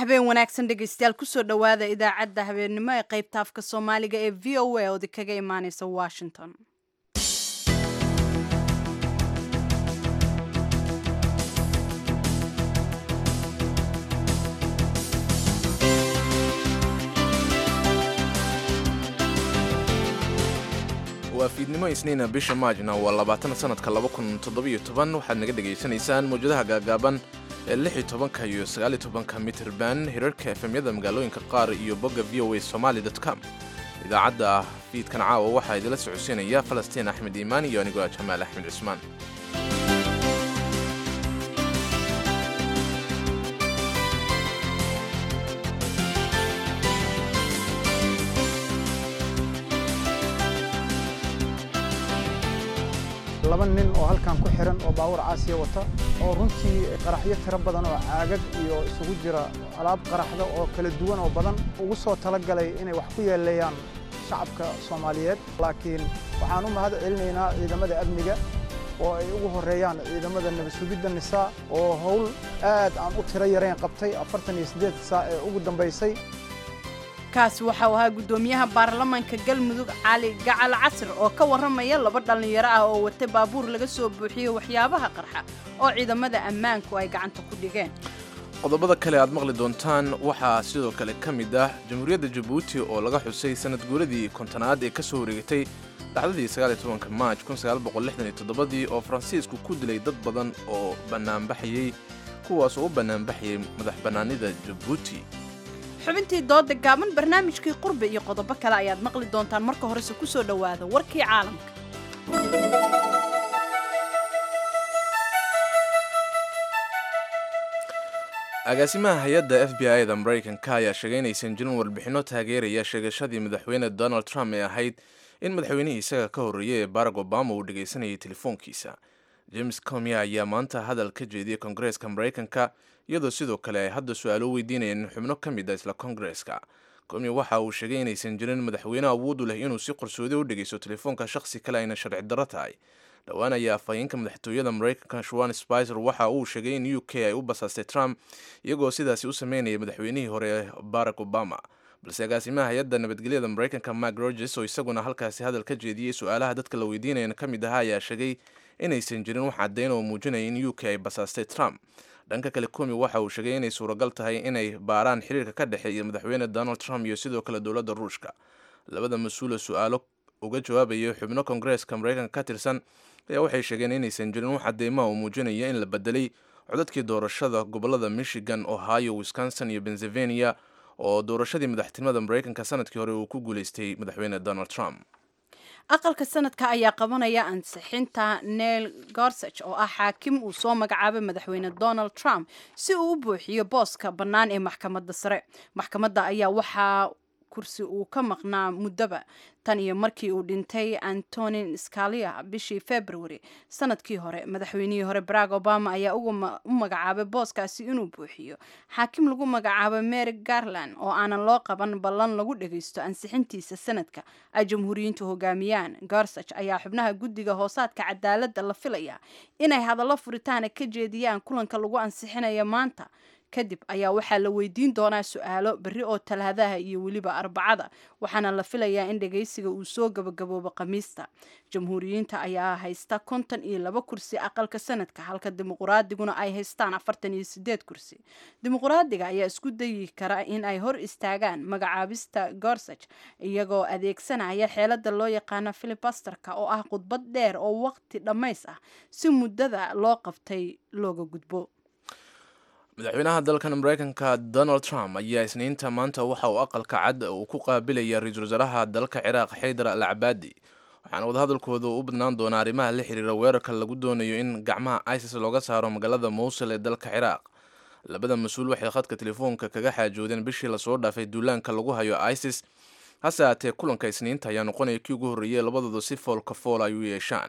habeen wanaagsan dhegaystayaal kusoo dhowaada idaacadda habeennimo ee qaybta afka soomaaliga ee v o a oodi kaga imaaneysa washington. waa fiidnimo isniina bisha maajna waa 20 sanadka 2017 waxaad naga dhegaysanaysaan mawjadaha gaagaaban ee 16 iyo 19 mitirban hirarka efemyada magaalooyinka qaar iyo bogga voasomali.com. idaacadda fiidkan caawa waxaa idila socodsiinaya Falastiin Axmed Iimaan iyo anigoo Jamaal Axmed Cusmaan. laba nin oo halkan ku xiran oo baawur caasiya wata oo runtii qaraxyo tiro badan oo caagag iyo isugu jira alaab qaraxda oo kala duwan oo badan ugu soo talagalay inay wax ku yeelayaan shacabka Soomaaliyeed. laakiin waxaan u mahad celinaynaa ciidamada amniga oo ay ugu horeeyaan ciidamada nabadgelyada nisaa oo hawl aad aan u tiro yareen qabtay 48 saac ee ugu dambeysay. kaasi waxa uu ahaa gudoomiyaha baarlamaanka Galmudug Cali Gacal Casir oo ka waramaya laba dhalinyaro ah oo watay baabuur laga soo buuxiyay waxyaabaha qarxa oo ciidamada ammaanku ay gacanta ku dhigeen. qodobada kale aad maqli doontaan waxaa sidoo kale ka mid ah Jamhuuriyadda Djibouti oo laga xusay sanad guuradii kontonaad ee ka soo wareegtay dhacdadii 19 Maaj 1967 oo Faransiisku ku dilay dad badan oo banaanbaxayay kuwaas oo banaanbaxayay madax banaanida Djibouti. xubintii dooda gaaban barnaamijkii qurbe iyo qodobo kale ayaad maqli doontaan marka horese ku soo dhowaada warkii caalamka. agaasimaha hay'adda FBI-da Mareykanka ayaa sheegay inaysan jirin warbixino taageeraya sheegashadii madaxweyne Donald Trump ee ahayd in madaxweynihii isaga ka horreeyay Barack Obama uu dhagaysanayay telefoonkiisa. James Comey ayaa maanta hadal ka jeediyay Koongareeska Mareykanka iyadoo sidoo kale ay hadda su'aalo weydiinayeen xubno ka mid ah isla Koongareeska. Comey waxa uu sheegay inaysan jirin madaxweyne awood u leh inuu si qarsoodi u dhagaysto telefoonka shakhsi kale ayna sharci darro tahay. dhowaan ayaa afhayeenka madaxtooyada Mareykanka Sean Spicer waxa uu sheegay in UK ay u basaastay Trump iyagoo sidaasi u sameynaya madaxweynihii hore Barack Obama. balse agaasimaha hay'adda nabadgelyada Mareykanka Mark Rogers oo isaguna halkaasi hadal ka jeediyay su'aalaha dadka la weydiinayna ka mid ahaa ayaa sheegay inaysan jirin wax caddayn oo muujinaya in UK ay basaastay Trump. dhanka kale Comey waxa uu sheegay inay suuragal tahay inay baaraan xiriirka ka dhexeeya madaxweyne Donald Trump iyo sidoo kale dowladda Ruushka. labada mas'uul su'aalo uga jawaabaya xubno Koongareeska Mareykanka ka tirsan ayaa waxay sheegeen inaysan jirin wax cadeymo oo muujinaya in la bedelay codadkii doorashada gobolada Michigan, Ohio, Wisconsin iyo Pennsylvania oo doorashadii madaxtinimada Mareykanka sanadkii hore uu ku guuleystay madaxweyne Donald Trump. aqalka sanadka ayaa qabanaya ansixinta Neil Gorsuch oo ah xaakim uu soo magacaabay madaxweyne Donald Trump si uu u buuxiyo booska bannaan ee maxkamadda sare. maxkamadda ayaa waxaa kursi uu ka maqnaa muddaba tan iyo markii uu dhintay Antonin Scalia bishii February sanadkii hore. madaxweynihii hore Barack Obama ayaa u magacaabay booskaasi inuu buuxiyo xaakim lagu magacaabay Merrick Garland oo aanan loo qaban ballan lagu dhagaysto ansixintiisa sanadka ay jamhuuriyiintu hogaamiyaan. Gorsuch ayaa xubnaha guddiga hoosaadka cadaaladda la filaya inay hadallo furitaan ka jeediyaan kulanka lagu ansixinayo maanta. kadib ayaa waxaa la weydiin doonaa su'aalo berri oo Talaadaha iyo weliba Arbacada waxaana la filayaa in dhageysiga uu soo gabagaboobo Khamiista. jamhuuriyiinta ayaa haysta 52 kursi aqalka sanadka halka dimuqraadiguna ay haystaan 48 kursi. dimuqraadiga ayaa isku dayi kara in ay hor istaagaan magacaabista Gorsuch iyagoo adeegsanaya xeelada loo yaqaan filibusterka oo ah khudbad dheer oo waqti dhamays ah si muddada loo qabtay looga gudbo. madaxweynaha dalkan Mareykanka Donald Trump ayaa isniinta maanta waxa uu aqalka cad uu ku qaabilaya ra'iisul wasaaraha dalka Ciraaq Haydar al-Abadi waxaana wadahadalkooda u badnaan doonaa arrimaha la xiriira weerarka lagu doonayo in gacmaha ISIS looga saaro magaalada Mosul ee dalka Ciraaq. labada mas'uul waxay khadka telefoonka kaga xaajoodeen bishii la soo dhaafay duulaanka lagu hayo ISIS. hase ahaatee kulanka isniinta ayaa noqonaya kii ugu horreeyay labadooda si foolka fool ay u yeeshaan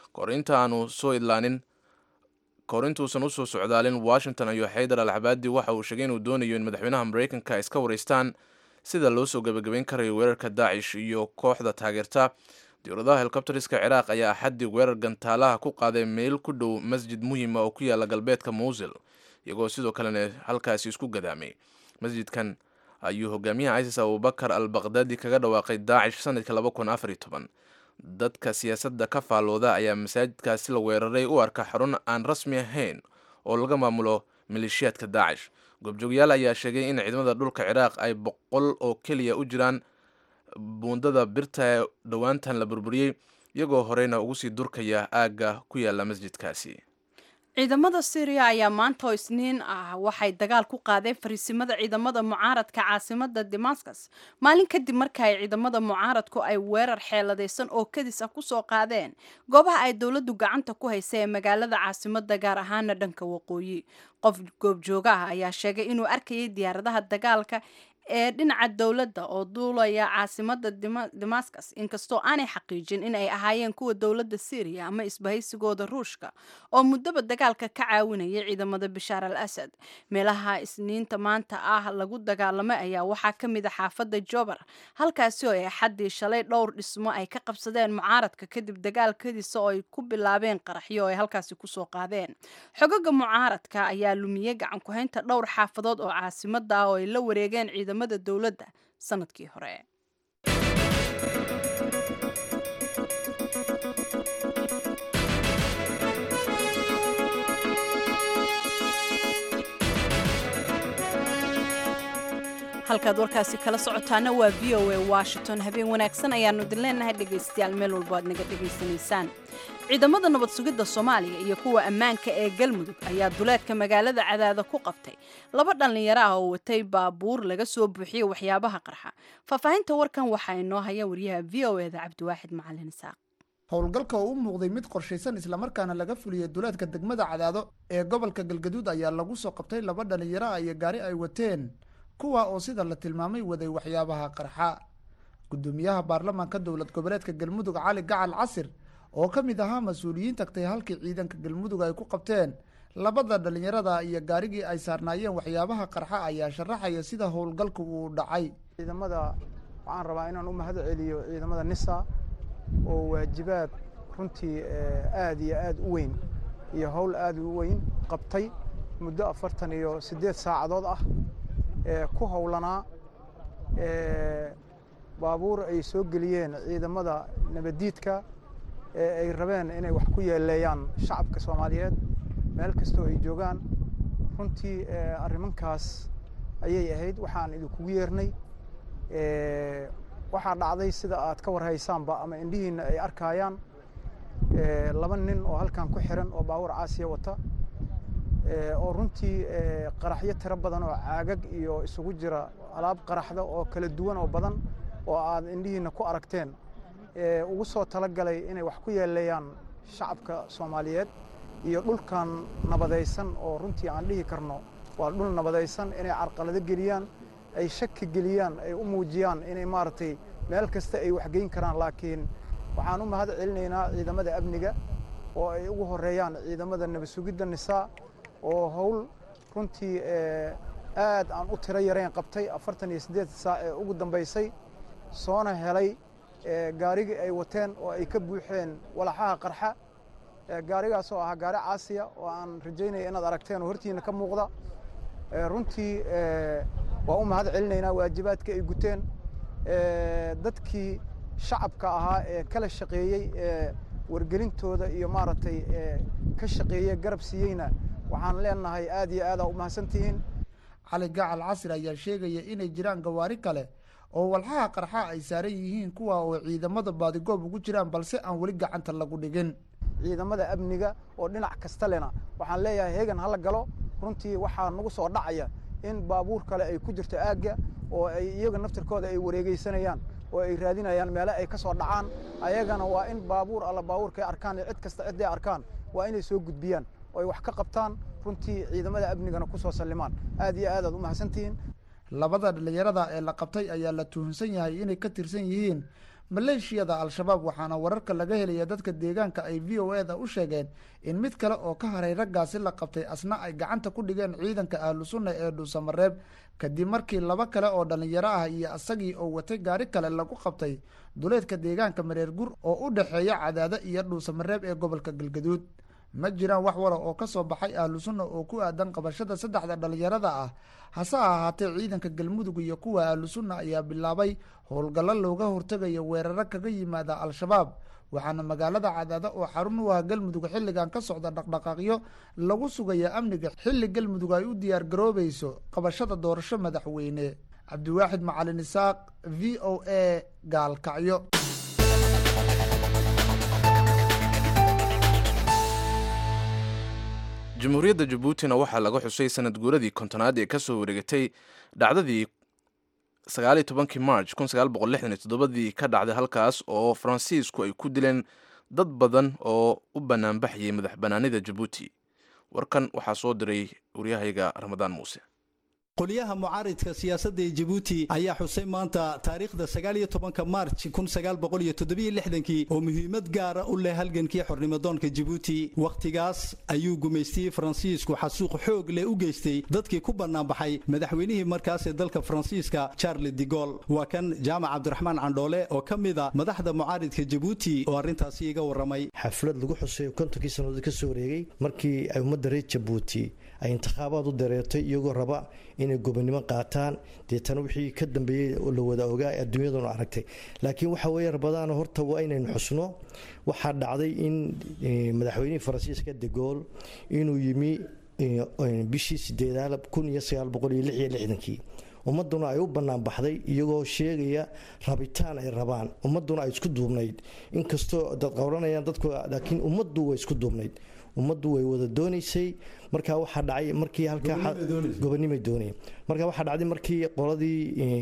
korintuusan u soo socdaalin Washington iyo Haydar al-Abadi waxa uu sheegay inuu doonayo in madaxweynaha Mareykanka ay iska wareystaan sida loo soo gabagabeyn karayo weerarka Daesh iyo kooxda taageerta. diyaaradaha helikobteriska Ciraaq ayaa xaddi weerar gantaalaha ku qaaday meel ku dhow masjid muhiim ah oo ku yaala galbeedka Mosul iyagoo sidoo kalena halkaasi isku gadaamay. masjidkan ayuu hogaamiyaha isis abubakar al baqdaadi kaga dhawaaqay daacish sanadkii dadka siyaasadda ka faalooda ayaa masaajidkaasi la weeraray u arka xarun aan rasmi ahayn oo laga maamulo maleeshiyaadka daacish. goobjoogayaal ayaa sheegay in ciidamada dhulka ciraaq ay 100 oo keliya u jiraan buundada birta ee dhowaantan la burburiyey, iyagoo horeyna ugu sii durkaya aagga ku yaala masjidkaasi. ciidamada Syria ayaa maanta oo Isniin ah waxay dagaal ku qaadeen fariisimada ciidamada mucaaradka caasimada Damascus maalin kadib markii ay ciidamada mucaaradku ay weerar xeeladeysan oo kadis ah ku soo qaadeen goobaha ay dawladdu gacanta ku haysay ee magaalada caasimada gaar ahaan dhanka waqooyi. qof goobjooga ah ayaa sheegay inuu arkayay diyaaradaha dagaalka ee dhinaca dawladda oo duulaya caasimada Damascus inkastoo aanay xaqiijin in ay ahaayeen kuwa dawladda Syria ama isbahaysigooda Ruushka oo muddaba dagaalka ka caawinaya ciidamada Bashar al-Assad. meelaha Isniinta maanta ah lagu dagaalamay ayaa waxaa ka mid ah xaafadda Jobar, halkaasi oo ay xaddii shalay dhowr dhismo ay ka qabsadeen mucaaradka kadib dagaalkadiisa oo ay ku bilaabeen qaraxyo oo ay halkaasi ku soo qaadeen. xogaga mucaaradka ayaa lumiyay gacan ku haynta dhowr xaafadood oo caasimada ah oo ay la wareegeen ciidamada dawladda sanadkii hore. halkaad warkaasi kala socotaana waa VOA Washington. habeen wanaagsan ayaanu idin leenahay dhegaystayaal meel walba aad naga dhegaysanaysaan. ciidamada nabad sugidda Soomaaliya iyo kuwa ammaanka ee Galmudug ayaa duleedka magaalada Cadaada ku qabtay 2 dhalinyaro ah oo watay baabuur laga soo buuxiyay waxyaabaha qarxa. Faahfaahinta warkan waxaa inoo haya wariyaha VOA-da Cabdiwaaxid Macalin Isaaq. howlgalka oo u muuqday mid qorshaysan isla markaana laga fuliyay duleedka degmada Cadaado ee gobolka Galgaduud ayaa lagu soo qabtay 2 dhalinyaro ah iyo gaari ay wateen kuwa oo sida la tilmaamay waday waxyaabaha qarxa. gudoomiyaha baarlamaanka dowlad goboleedka Galmudug Cali Gacal Casir oo ka mid ahaa mas'uuliyiin tagtay halkii ciidanka Galmudug ay ku qabteen 2 dhalinyarada iyo gaarigii ay saarnaayeen waxyaabaha qarxa ayaa sharaxaya sida howlgalku uu dhacay. ciidamada waxaan rabaa inaan u mahad celiyo ciidamada NISA oo waajibaad runtii aad iyo aad u weyn iyo hawl aad u weyn qabtay muddo 48 saacadood ah ku howlanaa baabuur ay soo geliyeen ciidamada nabadiidka ay rabeen inay wax ku yeeleeyaan shacabka Soomaaliyeed meel kasta oo ay joogaan. runtii arrimankaas ayay ahayd waxaan idinku yeernay. waxaa dhacday sida aad ka warhaysaanba ama indhihiina ay arkayaan 2 nin oo halkan ku xiran oo baabuur caasiya wata oo runtii qaraxyo tiro badan oo caagag iyo isugu jira alaab qaraxda oo kala duwan oo badan oo aad indhihiina ku aragteen ugu soo talagalay inay wax ku yeeleeyaan shacabka Soomaaliyeed iyo dhulkan nabadaysan oo runtii aan dhihi karno waa dhul nabadaysan inay carqalado geliyaan ay shaki geliyaan ay u muujiyaan inay maartay meel kasta ay wax geyn karaan. laakiin waxaan u mahad celinaynaa ciidamada amniga oo ay ugu horeeyaan ciidamada nabad sugidda NISA oo hawl runtii aad aan u tiro yareen qabtay 48 saac ee ugu dambeysay soona helay gaarigii ay wateen oo ay ka buuxeen walaxaha qarxa. gaarigaas oo ah gaari caasiya oo aan rajaynay inaad aragteen oo hortiina ka muuqda. runtii waa u mahad celinaynaa waajibaadka ay guteen dadkii shacabka ahaa ee kala shaqeeyay wargelintooda iyo maaragtay ka shaqeeyay garab siiyeyna waxaan leenahay aad iyo aad u mahadsantihiin. Cali Gacal Casir ayaa sheegaya inay jiraan gawaari kale oo walxaha qarxa ay saaran yihiin kuwa oo ciidamada baadigoob ugu jiraan balse aan wali gacanta lagu dhigin. ciidamada amniga oo dhinac kasta lena waxaan leeyahay heegan hala galo. runtii waxaa nagu soo dhacaya in baabuur kale ay ku jirto aagga oo ay iyaga naftirkooda ay wareegaysanayaan oo ay raadinayaan meelo ay ka soo dhacaan. ayagana waa in baabuur alla baabuurka ay arkaan cid kasta cid ay arkaan waa inay soo gudbiyaan oo ay wax ka qabtaan. runtii ciidamada amnigana ku soo sallimaan. aad iyo aad u mahadsantihiin. 2 dhalinyarada ee la qabtay ayaa la tuhunsan yahay inay ka tirsan yihiin maleeshiyada al-shabaab waxaana wararka laga helaya dadka deegaanka ay VOA-da u sheegeen in mid kale oo ka haray raggaasi la qabtay asna ay gacanta ku dhigeen ciidanka ahlu sunna ee Dhuusamareeb kadib markii 2 kale oo dhalinyaro ah iyo asagii oo watay gaari kale lagu qabtay duleedka deegaanka Mareer Gur oo u dhaxeeya Cadaada iyo Dhuusamareeb ee gobolka Galgaduud. ma jiraan wax wara oo ka soo baxay ahlu sunna oo ku aadan qabashada saddexda dhalinyarada ah. hase ahaatee ciidanka galmudug iyo kuwa ahlu sunna ayaa bilaabay howlgallo looga hortegayo weeraro kaga yimaada al-shabaab, waxaana magaalada Cadaado oo xarun u ah galmudug xilligan ka socda dhaqdhaqaaqyo lagu sugaya amniga xilli galmudug ay u diyaar garoobayso qabashada doorasho madaxweyne. Cabdiwaaxid Macalin Isaaq, VOA, Gaalkacyo. jamhuuriyadda jabuutina waxaa laga xusay sanad guuradii kontonaad ee ka soo wareegatay dhacdadii 19 March 1967 ka dhacday halkaas oo Faransiisku ay ku dileen dad badan oo u banaanbaxayay madax banaanida Jabuuti. warkan waxaa soo diray wariyahayga Ramadaan Muuse. qoliyaha mucaaridka siyaasadda ee Djibouti ayaa xusay maanta taariikhda 19 March 1967 oo muhiimad gaar ah u leh halgankii xornimadoonka Djibouti. waqtigaas ayuu gumeystay Faransiisku xasuuq xoog leh u geystay dadkii ku banaanbaxay madaxweynihii markaas ee dalka Faransiiska Charles de Gaulle. waa kan Jaamac Cabdiraxmaan Candhoole oo kamid ah madaxda mucaaridka Djibouti oo arintaasi iga waramay. xaflad lagu xusay kontonkii sanadood ka soo wareegay markii ay ummadda reer Djibouti ay intikhaabaad u dareertay iyagoo raba inay gobonimo qaataan deetana wixii ka dambeeyay oo la wada ogaa adduunyaduna aragtay. laakiin waxa weeye rabadaan horta waa inaynu xusno waxa dhacday in madaxweynihii Faransiiska de Gaulle inuu yimi bishii 1966 ummaduna ay u banaan baxday iyagoo sheegaya rabitaan ay rabaan ummaduna ay isku duubnayd inkastoo dad qowranayaan dadku laakiin ummaddu way isku duubnayd ummaddu way wada doonaysay. marka waxa dhacay markii halka gobonimo doonay marka waxa dhacday markii qoladii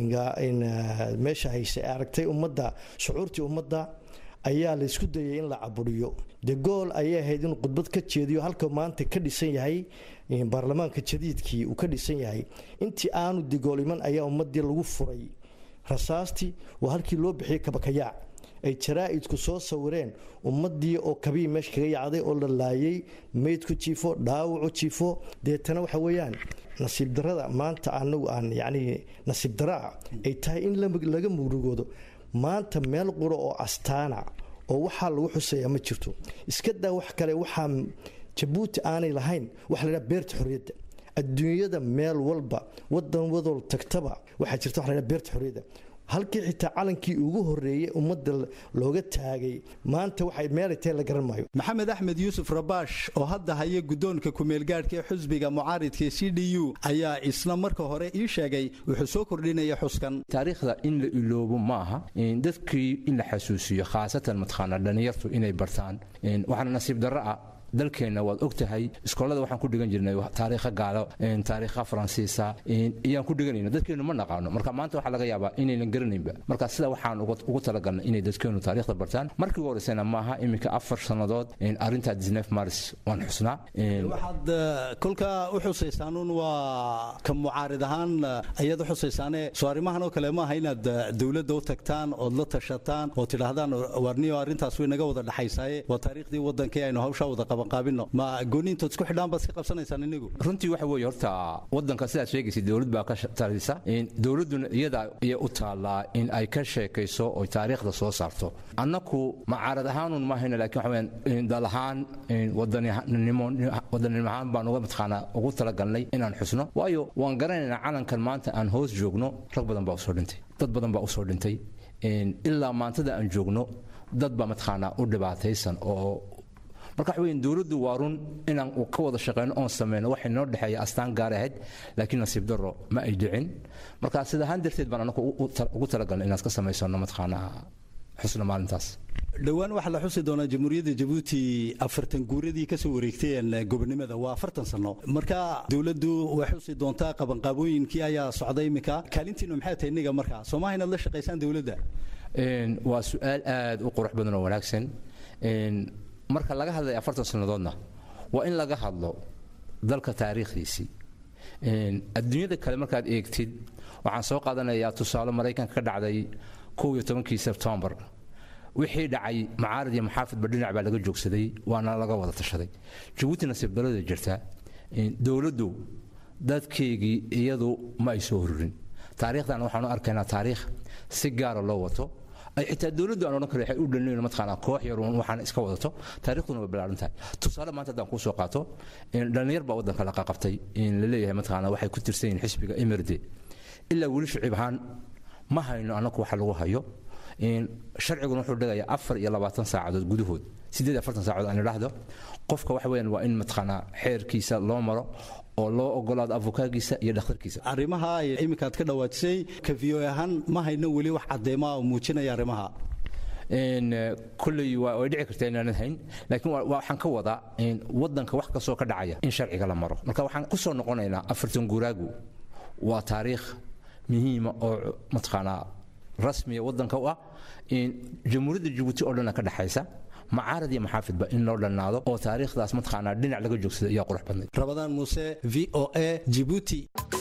meesha haysay aragtay ummadda shucuurtii ummadda ayaa la isku dayay in la caburiyo. de Gaulle ayaa ahayd in khudbad ka jeediyo halka maanta ka dhisan yahay baarlamaanka jadiidkii uu ka dhisan yahay. intii aanu de Gaulle iman ayaa ummadii lagu furay rasaastii waa halkii loo bixiyay kabakayaac ay jaraa'idku soo sawireen ummadii oo kabii meesha kaga yacday oo la laayay meydku jiifo dhaawacu jiifo. deetana waxa weeyaan nasiib darada maanta anagu aan nasiib daraa ay tahay in laga murugoodo maanta meel qura oo astaana oo waxa lagu xuseeyaa ma jirto. iska daa wax kale waxa Djibouti aanay lahayn wax la yiraahdo beerta xorriyadda. adduunyada meel walba wadan wadol tagtaba waxa jirta wax la yiraahdo beerta xorriyadda. halkii xitaa calankii ugu horeeyay ummadda looga taagay maanta waxay meelay la garan maayo. maxamed axmed yuusuf rabaash oo hadda haya gudoonka kumeel gaadhka xusbiga mucaaridka CDU ayaa isla marka hore ii sheegay wuxuu soo kordhinaya xuskan. taariikhda in la iloobo maaha dadkii in la xasuusiyo khaasatan madkhana dhalinyartu inay bartaan waxaana nasiib darro ah dalkeena waad ogtahay iskoolada waxaan ku dhigan jirnay taariikha gaalo taariikha Faransiisa iyaan ku dhiganayno dadkeenu ma naqaano marka maanta waxa laga yaabaa inaynan garanaynba marka sida waxaan ugu talagalnay inay dadkeenu taariikhda bartaan markii ugu horeysana maaha iminka 4 sanadood arinta 19 Mars waan xusnaa. waxaad kolka u xusaysaanuun waa ka mucaarid ahaan ayadu xusaysaane soo arimahan oo kale maaha inaad dawladda u tagtaan oo la tashataan oo tidhaahdaan warniyo arintaas way naga wada dhaxaysay waa taariikhdii wadankii aynu hawsha wada qabanqaabino ma gooniintood isku xidhaan baad iska qabsanaysaan inigu. runtii waxa weeye horta wadanka sidaad sheegaysa dawlad baa ka talisa dawladuna iyada iyo u taalaa in ay ka sheekayso oo taariikhda soo saarto. annaku mucaarad ahaanun ma hayna laakiin waxa weeyaan dalahaan wadanimaan baan ugu talagalnay inaan xusno waayo waan garanaynaa calankan maanta aan hoos joogno rag badan baa u soo dhintay dad badan baa u soo dhintay ilaa maantada aan joogno dad baa madkhana u dhibaataysan oo marka waxa weeyaan dawladdu waa run inaan ka wada shaqeyno oo sameeyno waxa noo dhaxeeya astaan gaar ah laakiin nasiib darro ma ay dhicin marka sida han darteed baan anagu ugu talagalnay inaad ka sameeyso madkhana xusna maalintaas. dhawaan waxa la xusi doonaa jamhuuriyadda Djibouti 40 guuradii ka soo wareegtay gobonimada waa 40 sano marka dawladdu way xusi doontaa qabanqaabooyinkii ayaa socday imika kaalintiina maxay tahay iniga marka Soomaaliya inaad la shaqeysaan dawladda waa su'aal aad u qurux badan oo wanaagsan marka laga hadlayo 40 sanadoodna waa in laga hadlo dalka taariikhdiisii adduunyada kale markaad eegtid waxaan soo qaadanayaa tusaale Mareykanka ka dhacday 11 September wixii dhacay mucaarid iyo muxaafid badhinac baa laga joogsaday waana laga wada tashaday. Djibouti nasiib darrada jirta dawladdu dadkeegii iyadu ma ay soo horurin taariikhdan waxaan u arkaynaa taariikh si gaar ah loo wato ay xitaa dawladdu aan odhan karo waxay u dhalinayn mataqaanaa koox yar waxaan iska wadato taariikhduna way ballaaran tahay tusaale maanta haddaan kuu soo qaato dhalinyar baa waddanka la qabtay in la leeyahay mataqaanaa waxay ku tirsan yihiin xisbiga emirde ilaa weli shicib ahaan ma hayno annagu waxa lagu hayo sharciguna wuxuu dhigayaa 24 saacadood gudahood 48 saacadood aan idhaahdo qofka waxa weeyaan waa in mataqaanaa xeerkiisa loo maro oo loo ogolaado avokaagiisa iyo dhakhtarkiisa arrimaha ay iminkaad ka dhawaajisay ka VO ahaan ma hayno weli wax cadeymo oo muujinaya arrimaha kulley way dhici kartaa inaan hayn laakiin waxaan ka wadaa waddanka wax ka soo ka dhacaya in sharciga la maro marka waxaan ku soo noqonaynaa 40 guuraagu waa taariikh muhiim oo mataqaanaa rasmi waddanka u ah jamhuuriyadda Djibouti oo dhan ka dhaxaysa معارض يا محافظ بإن لو لنادو أو تاريخ ذا اسمه خانة دين على جوكس يا قرح بندي رمضان موسى VOA جيبوتي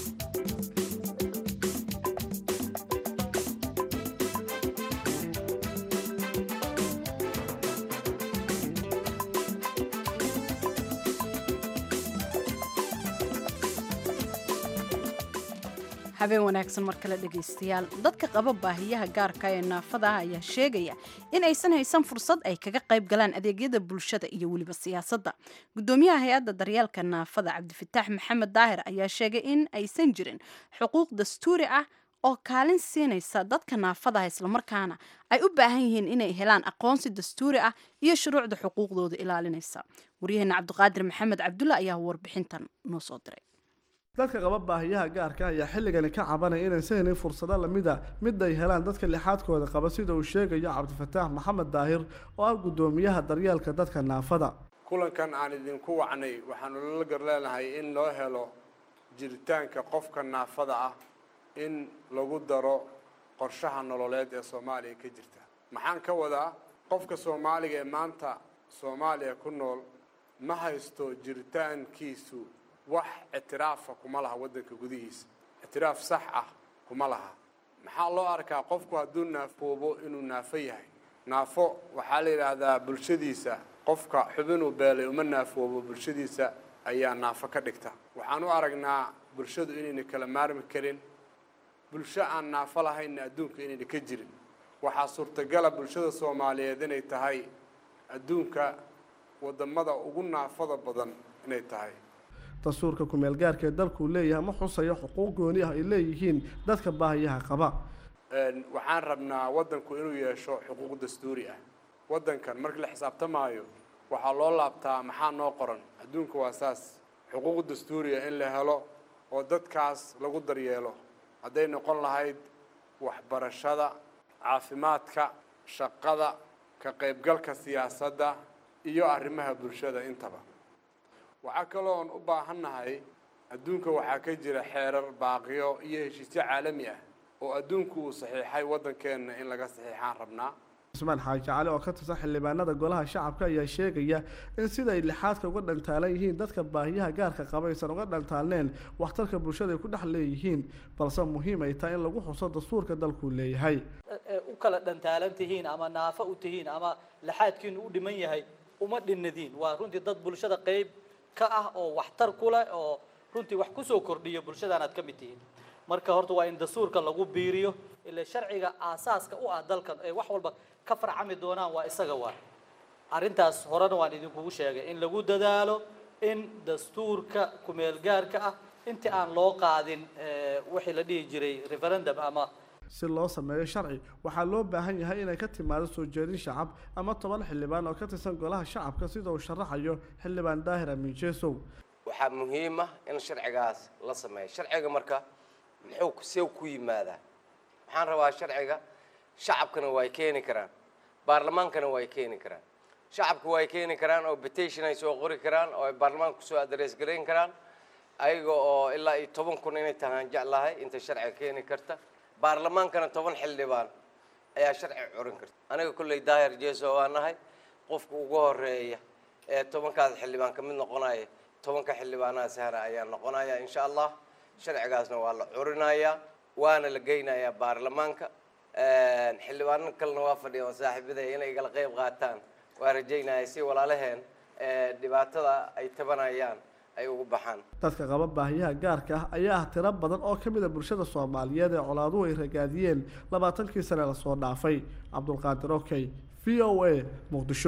habeen wanaagsan mar kale dhageystayaal dadka qaba baahiyaha gaarka ee naafada ayaa sheegaya in aysan haysan fursad ay kaga qayb galaan adeegyada bulshada iyo waliba siyaasadda gudoomiyaha hay'adda daryeelka naafada Cabdifataax Maxamed Daahir ayaa sheegay in aysan jirin xuquuq dastuuri ah oo kaalin siinaysa dadka naafada isla markaana ay u baahan yihiin inay helaan aqoonsi dastuuri ah iyo shuruucda xuquuqdooda ilaalinaysa wariyahana Cabdiqaadir Maxamed Cabdulla ayaa warbixintan noo soo diray dadka qaba baahiyaha gaarka ayaa xilligan ka cabanaya inay sahnay fursado lamid ah mid ay helaan dadka lixaadkooda qaba sida uu sheegayo Cabdifataax Maxamed Daahir oo ah gudoomiyaha daryeelka dadka naafada kulankan aan idinku wacnay waxaan la garleenahay in loo helo jiritaanka qofka naafada ah in lagu daro qorshaha nololeed ee Soomaaliya ka jirta maxaan ka wadaa qofka Soomaaliga ee maanta Soomaaliya ku nool ma haysto jiritaankiisu wax اعتراف kuma laha wadanka gudihiisa اعتراف sax ah kuma laha maxaa loo arkaa qofku hadduu naafoobo inuu naafo yahay naafo waxaa la yiraahdaa bulshadiisa qofka xubinuu beelay uma naafoobo bulshadiisa ayaa naafo ka dhigta waxaan u aragnaa bulshadu inayna kala maarmi karin bulsho aan naafo lahayn adduunka inayna ka jirin waxaa suurtagal ah bulshada Soomaaliyeed inay tahay adduunka wadamada ugu naafada badan inay tahay dastuurka ku meel gaarka dalku leeyahay ma xusayo xuquuq gooni ah ay leeyihiin dadka baahiyaha qaba waxaan rabnaa wadanku inuu yeesho xuquuq dastuuri ah wadankan marka la xisaabtamaayo waxa loo laabtaa maxaa noo qoran adduunka waa saas xuquuq dastuuri ah in la helo oo dadkaas lagu daryeelo haday noqon lahayd waxbarashada caafimaadka shaqada ka qaybgalka siyaasadda iyo arrimaha bulshada intaba waxa kale oo u baahanahay adduunka waxa ka jira xeerar baaqiyo iyo heshiisyo caalami ah oo adduunku uu saxiixay wadankeena in laga saxiixaan rabnaa Usmaan Xaaji Cali oo ka tirsan xildhibaanada golaha shacabka ayaa sheegaya in sida ay lixaadka uga dhantaalan yihiin dadka baahiyaha gaarka qaba aysan uga dhantaalneen waxtarka bulshada ay ku dhex leeyihiin balse muhiim ay tahay in lagu xuso dastuurka dalku leeyahay u kala dhantaalan tihiin ama naafo u tihiin ama lixaadkiinu u dhiman yahay uma dhinadiin waa runtii dad bulshada qayb ka ah oo waxtar ku leh oo runtii wax ku soo kordhiyo bulshadana aad ka mid tihiin marka horta waa in dastuurka lagu biiriyo ilaa sharciga aasaaska u ah dalkan ee wax walba ka farcami doonaan waa isaga waa arintaas horena waan idinku sheegay in lagu dadaalo in dastuurka ku meel gaarka ah inta aan loo qaadin wixii la dhigi jiray referendum ama si loo sameeyo sharci waxaa loo baahan yahay inay ka timaado soo jeedin shacab ama 10 xildhibaan oo ka tirsan golaha shacabka sida uu sharaxayo xildhibaan Daahir Amiin Jeesow waxa muhiim ah in sharcigaas la sameeyo sharciga marka muxuu ku yimaadaa waxaan rabaa sharciga shacabkana way keeni karaan baarlamaankana way keeni karaan shacabku way keeni karaan oo petition ay soo qori karaan oo baarlamaanku soo address gareyn karaan ayaga oo ilaa 10,000 inay tahaan jeclahay inta sharciga keeni karta baarlamaankana 10 xildhibaan ayaa sharci curin karta aniga kulay Daahir Jeesow waan ahay qofka ugu horeeya ee 10kaas xildhibaan ka mid noqonaya 10ka xildhibaanaha sahara ayaa noqonaya insha Allah sharcigaasna waa la curinayaa waana la geynayaa baarlamaanka xildhibaano kalena waa fadhiyo saaxiibada inay kala qayb qaataan waa rajaynayaa si walaalaheen dhibaatada ay tabanayaan ay ugu baxaan. dadka qaba baahiyaha gaarka ah ayaa ah tiro badan oo ka mid ah bulshada Soomaaliyeed ee colaaduhu ay ragaadiyeen 20kii sano la soo dhaafay. Cabdulqaadir Okey, VOA, Muqdisho.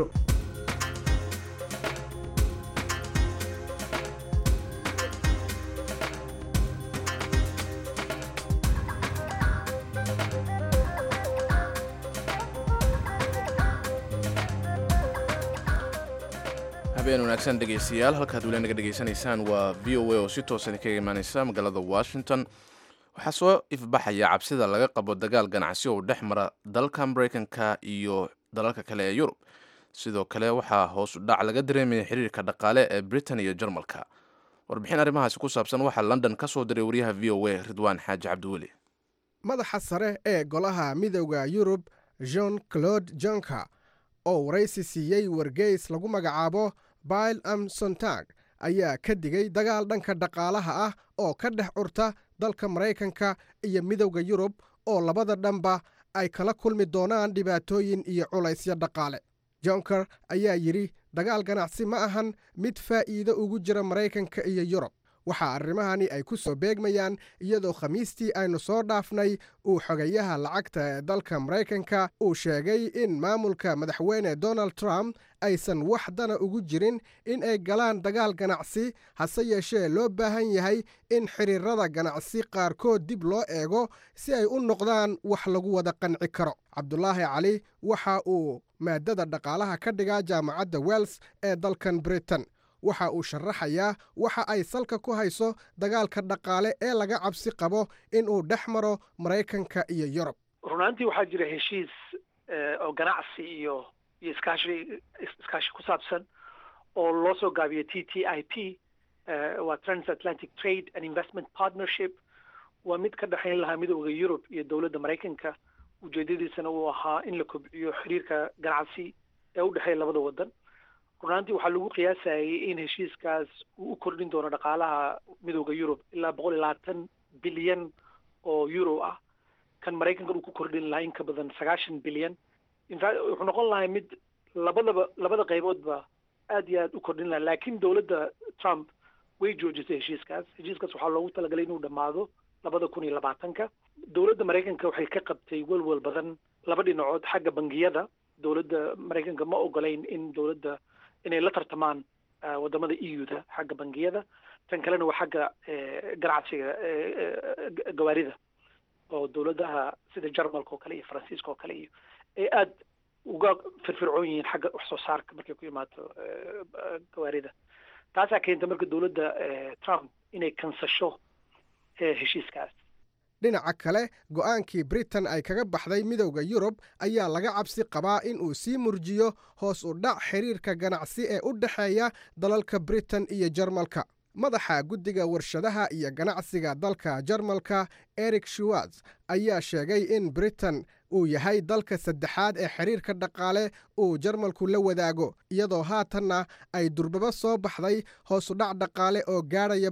habeen wanaagsan dhegaystayaal, halkaad weli naga dhegaysanaysaan waa VOA oo si toosan kaga imaanaysa magaalada Washington. waxaa soo ifbaxaya cabsida laga qabo dagaal ganacsi oo dhex mara dalka Mareykanka iyo dalalka kale ee Yurub. sidoo kale waxaa hoos u dhac laga dareemaya xiriirka dhaqaale ee Britain iyo Jarmalka. warbixin arrimahaasi ku saabsan waxaa London ka soo diray wariyaha VOA Ridwaan Xaaji Cabdiweli. madaxa sare ee golaha midowda Yurub Jean-Claude Juncker oo waraysi siiyey wargeys lagu magacaabo Bill am Sonntag ayaa ka digay dagaal dhanka dhaqaalaha ah oo ka dhex urta dalka Mareykanka iyo midowda Yurub oo labada dhanba ay kala kulmi doonaan dhibaatooyin iyo culaysyo dhaqaale. Juncker ayaa yidhi dagaal ganacsi ma ahan mid faa'iido ugu jira Mareykanka iyo Yurub. waxaa arrimahani ay ku soo beegmayaan iyadoo khamiistii aynu soo dhaafnay uu xogayaha lacagta ee dalka Mareykanka uu sheegay in maamulka madaxweyne Donald Trump aysan wax dana ugu jirin in ay galaan dagaal ganacsi, hase yeeshee loo baahan yahay in xiriirada ganacsi qaarkood dib loo eego si ay u noqdaan wax lagu wada qanci karo. Cabdulaahi Cali waxa uu maadada dhaqaalaha ka dhigaa jaamacadda Wales ee dalkan Britain. waxa uu sharaxayaa waxa ay salka ku hayso dagaalka dhaqaale ee laga cabsi qabo in uu dhex maro Mareykanka iyo Yurub. runaantii waxaa jira heshiis oo ganacsi iyo iskaashi ku saabsan oo loo soo gaabiyey TTIP, waa Transatlantic Trade and Investment Partnership. waa mid ka dhexayn lahaa midowda Yurub iyo dowladda Mareykanka. ujeedadiisana uu ahaa in la kobciyo xiriirka ganacsi ee u dhexeeya labada wadan. runaantii waxaa lagu qiyaasayay in heshiiskaas uu u kordhin doono dhaqaalaha midowda Yurub ilaa 120 bilyan oo euro ah, kan Mareykanka uu ku kordhin lahaa in ka badan 90 bilyan. in fact wuxuu noqon lahaa mid labada qayboodba aad iyo aad u kordhin lahaa, laakiin dowladda Trump way joojisay heshiiskaas. waxaa loogu talagalay inuu dhammaado 2020. dowladda Mareykanka waxay ka qabtay walwal badan laba dhinacood. xagga bangiyada, dowladda Mareykanka ma ogolayn in dowladda inay la tartamaan wadamada EU-da xagga bangiyada. tan kalena waa xagga ganacsiga gawaarida oo dowladaha sida Jarmalka oo kale iyo Faransiiska oo kale iyo ay aad uga firfircoon yihiin xagga wax soo saarka markay ku imaato gawaarida. taasaa keenta marka dowladda Trump inay kansasho heshiiskaas. dhinaca kale go'aankii Britain ay kaga baxday midowda Yurub ayaa laga cabsi qabaa in uu sii murjiyo hoos u dhac xiriirka ganacsi ee u dhexeeya dalalka Britain iyo Jarmalka. madaxa guddiga warshadaha iyo ganacsiga dalka Jarmalka Eric Schwartz ayaa sheegay in Britain uu yahay dalka saddexaad ee xiriirka dhaqaale uu Jarmalku la wadaago, iyadoo haatanna ay durbaba soo baxday hoos u dhac dhaqaale oo gaadhaya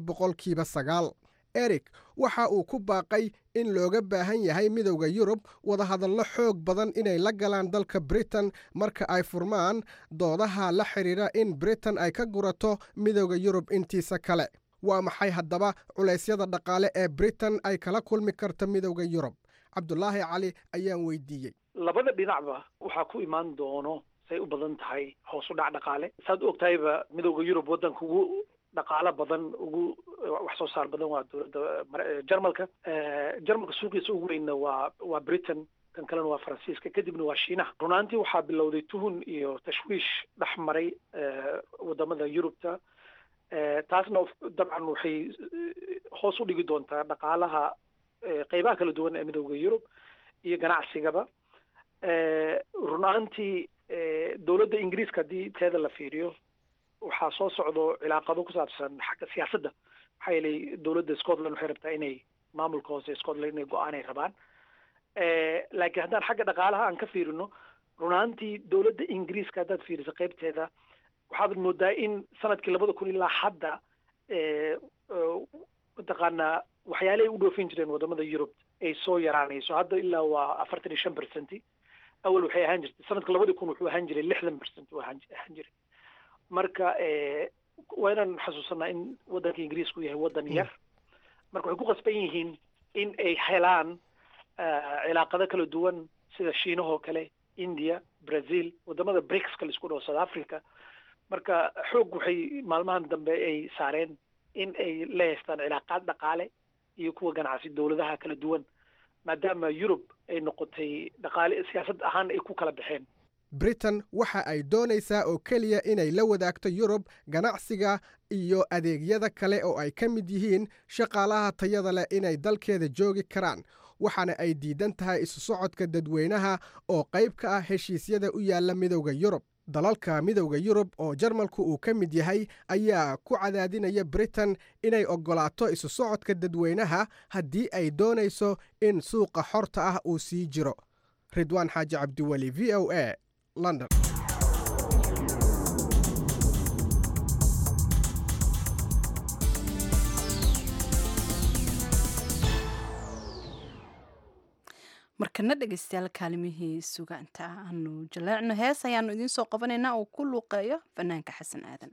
9%. Eric waxa uu ku baaqay in looga baahan yahay midowda Yurub wadahadallo xoog badan inay la galaan dalka Britain marka ay furmaan doodaha la xiriira in Britain ay ka gurato midowda Yurub intiisa kale. waa maxay haddaba culeysyada dhaqaale ee Britain ay kala kulmi karta midowda Yurub? Cabdulaahi Cali ayaan weydiiyey. labada dhinacba waxaa ku imaan doono say u badan tahay hoos u dhac dhaqaale. saad ogtahayba midowda Yurub wadanka ugu dhaqaale badan ugu wax soo saar badan waa dowladda Jarmalka. Jarmalka suuqiisa ugu weynna waa Britain, kan kalena waa Faransiiska, kadibna waa Shiinaha. runaantii waxaa bilowday tuhun iyo tashwiish dhex maray wadamada Yurubta. taasna dabcan waxay hoos u dhigi doontaa dhaqaalaha qaybaha kala duwan ee midowda Yurub iyo ganacsigaba. runaantii dowladda Ingiriiska haddii teeda la fiiriyo waxaa soo socdo cilaaqado ku saabsan xagga siyaasadda. maxaa yeelay dowladda Scotland waxay rabtaa inay maamulka hoose Scotland inay go-aanay rabaan. laakiin haddaan xagga dhaqaalaha aan ka fiirino, runaantii dowladda Ingiriiska haddaad fiiriso qaybteeda waxaad moodaa in sanadkii 2000 ilaa hadda mataqaanaa waxyaalahay u dhoofin jireen wadamada Yurub ay soo yaraanayso. hadda ilaa waa 45%. awal waxay ahaan jirtay sanadka 2000 wuxuu ahaan jiray 60% uu ahaan jiray. marka waa inaan xasuusanaa in waddanka ingiriisku yahay waddan yar marka waxay ku qasban yihiin in ay helaan cilaaqado kala duwan sida shiinahoo kale india brazil wadamada bricska laisku dhaho south africa marka xoog waxay maalmahan dambe ay saareen in ay la haystaan cilaaqaad dhaqaale iyo kuwa ganacsi dowladaha kala duwan maadaama yurub ay noqotay dhaqaale siyaasad ahaan ay ku kala baxeen britain waxa ay doonaysaa oo keliya inay la wadaagto yurub ganacsiga iyo adeegyada kale oo ay ka mid yihiin shaqaalaha tayada leh inay dalkeeda joogi karaan waxaana ay diidan tahay isu socodka dadweynaha oo qayb ka ah heshiisyada u yaalla midowda yurub dalalka midowda yurub oo jarmalku uu ka mid yahay ayaa ku cadaadinaya britain inay oggolaato isu socodka dadweynaha haddii ay doonayso in suuqa xorta ah uu sii jiro ridwaan xaaji cabdiweli v o a london markana dhegaystayaal kaalimihii sugaanta aanu jaleecno hees ayaanu idiin soo qabanaynaa uu ku luuqeeyo fanaanka xasan aadan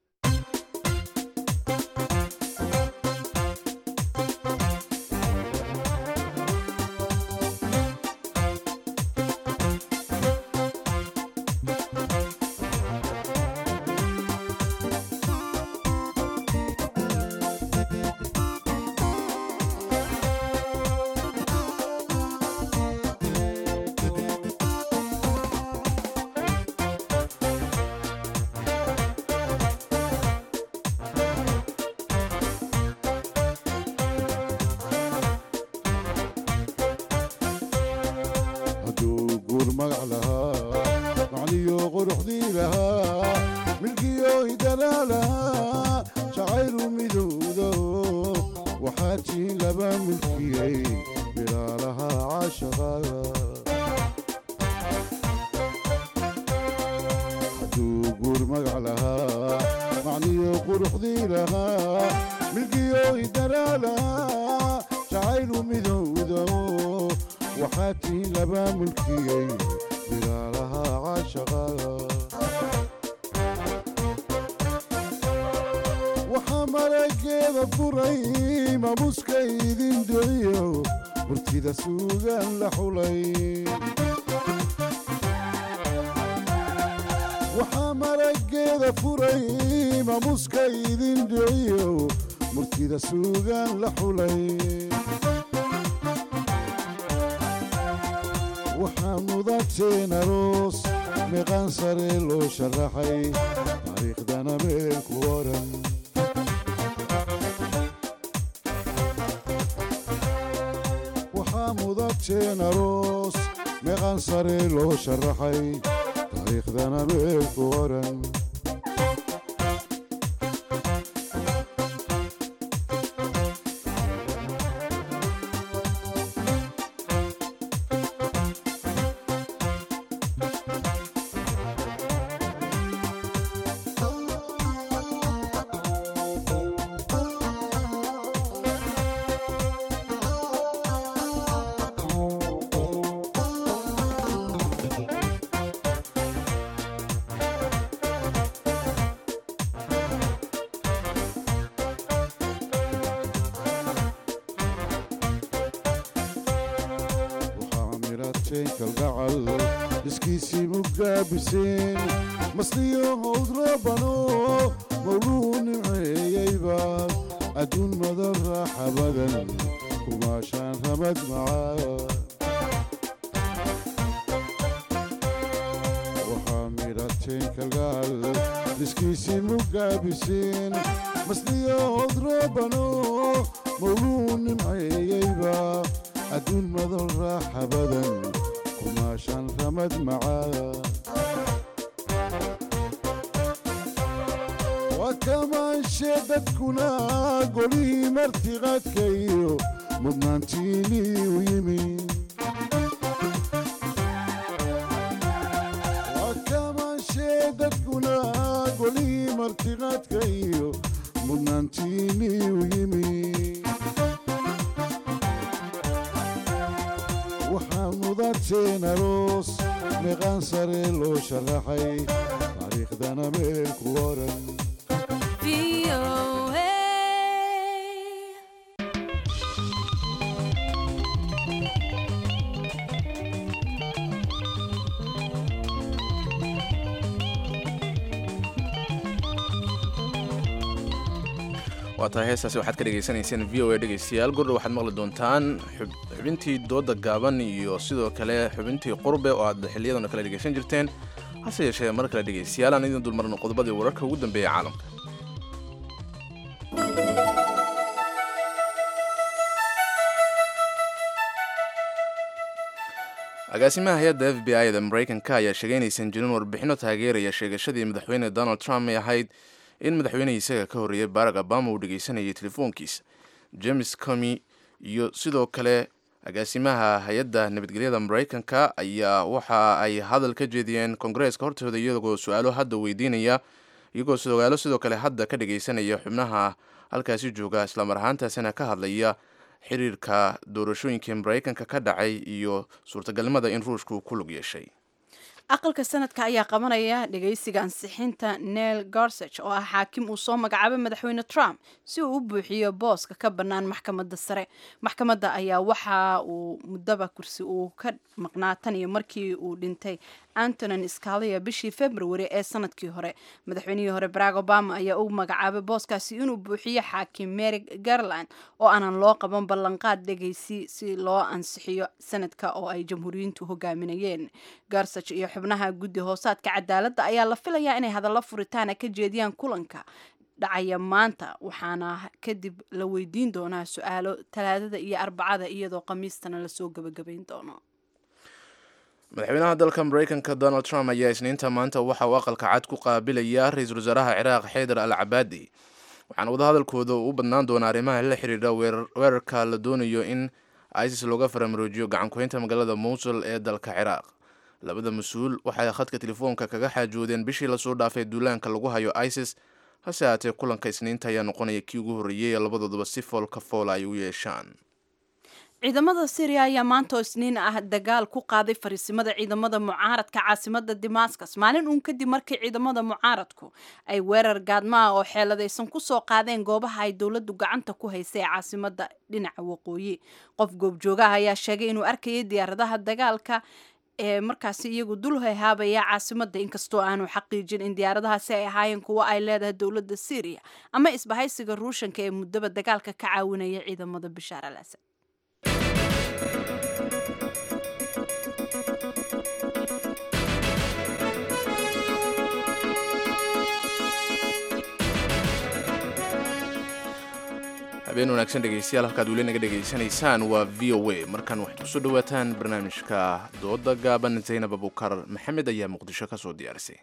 waxaa marageeda furay maamuuska idin dhiciyo murtida suugaan la xulay waxaa mudateen aroos meeqaan sare loo sharaxay taariikhdana meel ku oran waxaa mudateen aroos meeqaan sare loo sharaxay taariikhdana meel ku oran iskiisii mugaabiseen masliyo howdrabano mawluu nimceeyeyba adduun madan raaxa badan kumaashaan ramad macaa waxaa midhateen kalgaal iskiisii mugaabiseen masliyo howdrabano mawluu nimceeyeyba adduun madan raaxa badan kumaashaan ramad macaa waa kamaanshe dadkuna golihii martiqaadka iyo mudnaantiinii u yimi waa kamaanshe dadkuna golihii martiqaadka iyo mudnaantiinii u yimi waxaa mudateen aroos meeqaan sare loo sharaxay taariikhdana meel ku oran waa tahay heestaasi waxaad ka dhegaysanayseen VOA dhegaystayaal gordha waxaad maqli doontaan xubintii dooda gaaban iyo sidoo kale xubintii qurbe oo aad xiliyadan kale dhegaysan jirteen hase yeeshee mar kale dhegaystayaal aan idin dulmarno qodobadii wararka ugu dambeeya caalamka. agaasimaha hay-adda FBI da Mareykanka ayaa sheegay inaysan jirin warbixino taageeraya sheegashadii madaxweyne Donald Trump ay ahayd in madaxweynaha isaga ka horreeyay Barack Obama uu dhegaysanayay telefoonkiisa. James Comey iyo sidoo kale agaasimaha hay-adda nabadgelyada Mareykanka ayaa waxa ay hadal ka jeediyeen Kongareeska hortooda iyagoo su'aalo hadda weydiinaya iyagoo sidoo kale hadda ka dhegaysanaya xubnaha halkaasi jooga isla mar ahaantaasina ka hadlaya xiriirka doorashooyinka Mareykanka ka dhacay iyo suurtagalnimada in Ruushku ku lug yeeshay. aqalka sanadka ayaa qabanaya dhageysiga ansixinta Neil Gorsuch oo ah xaakim uu soo magacaabay madaxweyne Trump si uu u buuxiyo booska ka bannaan maxkamadda sare. Maxkamadda ayaa waxa uu muddaba kursi uu ka maqnaa tan iyo markii uu dhintay Antonin Scalia bishii February ee sanadkii hore. Madaxweynihii hore Barack Obama ayaa u magacaabay booskaasi inuu buuxiyo xaakim Merrick Garland oo aanan loo qaban ballanqaad dhageysi si loo ansixiyo sanadka oo ay jamhuuriyiintu hogaaminayeen. Gorsuch iyo xubnaha guddi hoosaadka cadaaladda ayaa la filayaa inay hadallo furitaana ka jeediyaan kulanka dhacaya maanta waxaana kadib la weydiin doonaa su'aalo Talaadada iyo Arbacada iyadoo Khamiistana la soo gabagabayn doono. madaxweynaha dalka Mareykanka Donald Trump ayaa isniinta maanta waxa uu aqalka cad ku qaabilaya ra'iisul wasaaraha Ciraaq Xaydar al-Cabaadi waxaana wadahadalkooda u badnaan doona arrimaha la xiriira weerarka la doonayo in ISIS looga faramaroojiyo gacan ku haynta magaalada Mosul ee dalka Ciraaq. labada mas-uul waxay khadka telefoonka kaga xaajoodeen bishii lasoo dhaafay duulaanka lagu hayo ISIS hase haatee kulanka isniinta ayaa noqonaya kii ugu horreeyay ee labadooduba si foolka fool ay u yeeshaan. ciidamada Syria ayaa maanta oo isniin ah dagaal ku qaaday fariisimada ciidamada mucaaradka caasimadda Damascus maalin uun kadib markii ciidamada mucaaradku ay weerar gaadma oo xeeladaysan ku soo qaadeen goobaha ay dawladdu gacanta ku haysay caasimadda dhinaca waqooyi. qof goobjoogaha ayaa sheegay inuu arkayay diyaaradaha dagaalka ee markaasi iyagu dul haabaya caasimadda inkastoo aanu xaqiijin in diyaaradahaasi ay ahaayeen kuwo ay leedahay dawladda Syria ama isbahaysiga Ruushka ee muddaba dagaalka ka caawinaya ciidamada Bashar al-Assad. habeen wanaagsan dhegaystayaal halkaad weli naga dhegaysanaysaan waa VOA markan waxaad ku soo dhawaataan barnaamijka dooda gaaban. Zaynab Abukar Maxamed ayaa Muqdisho ka soo diyaarisay.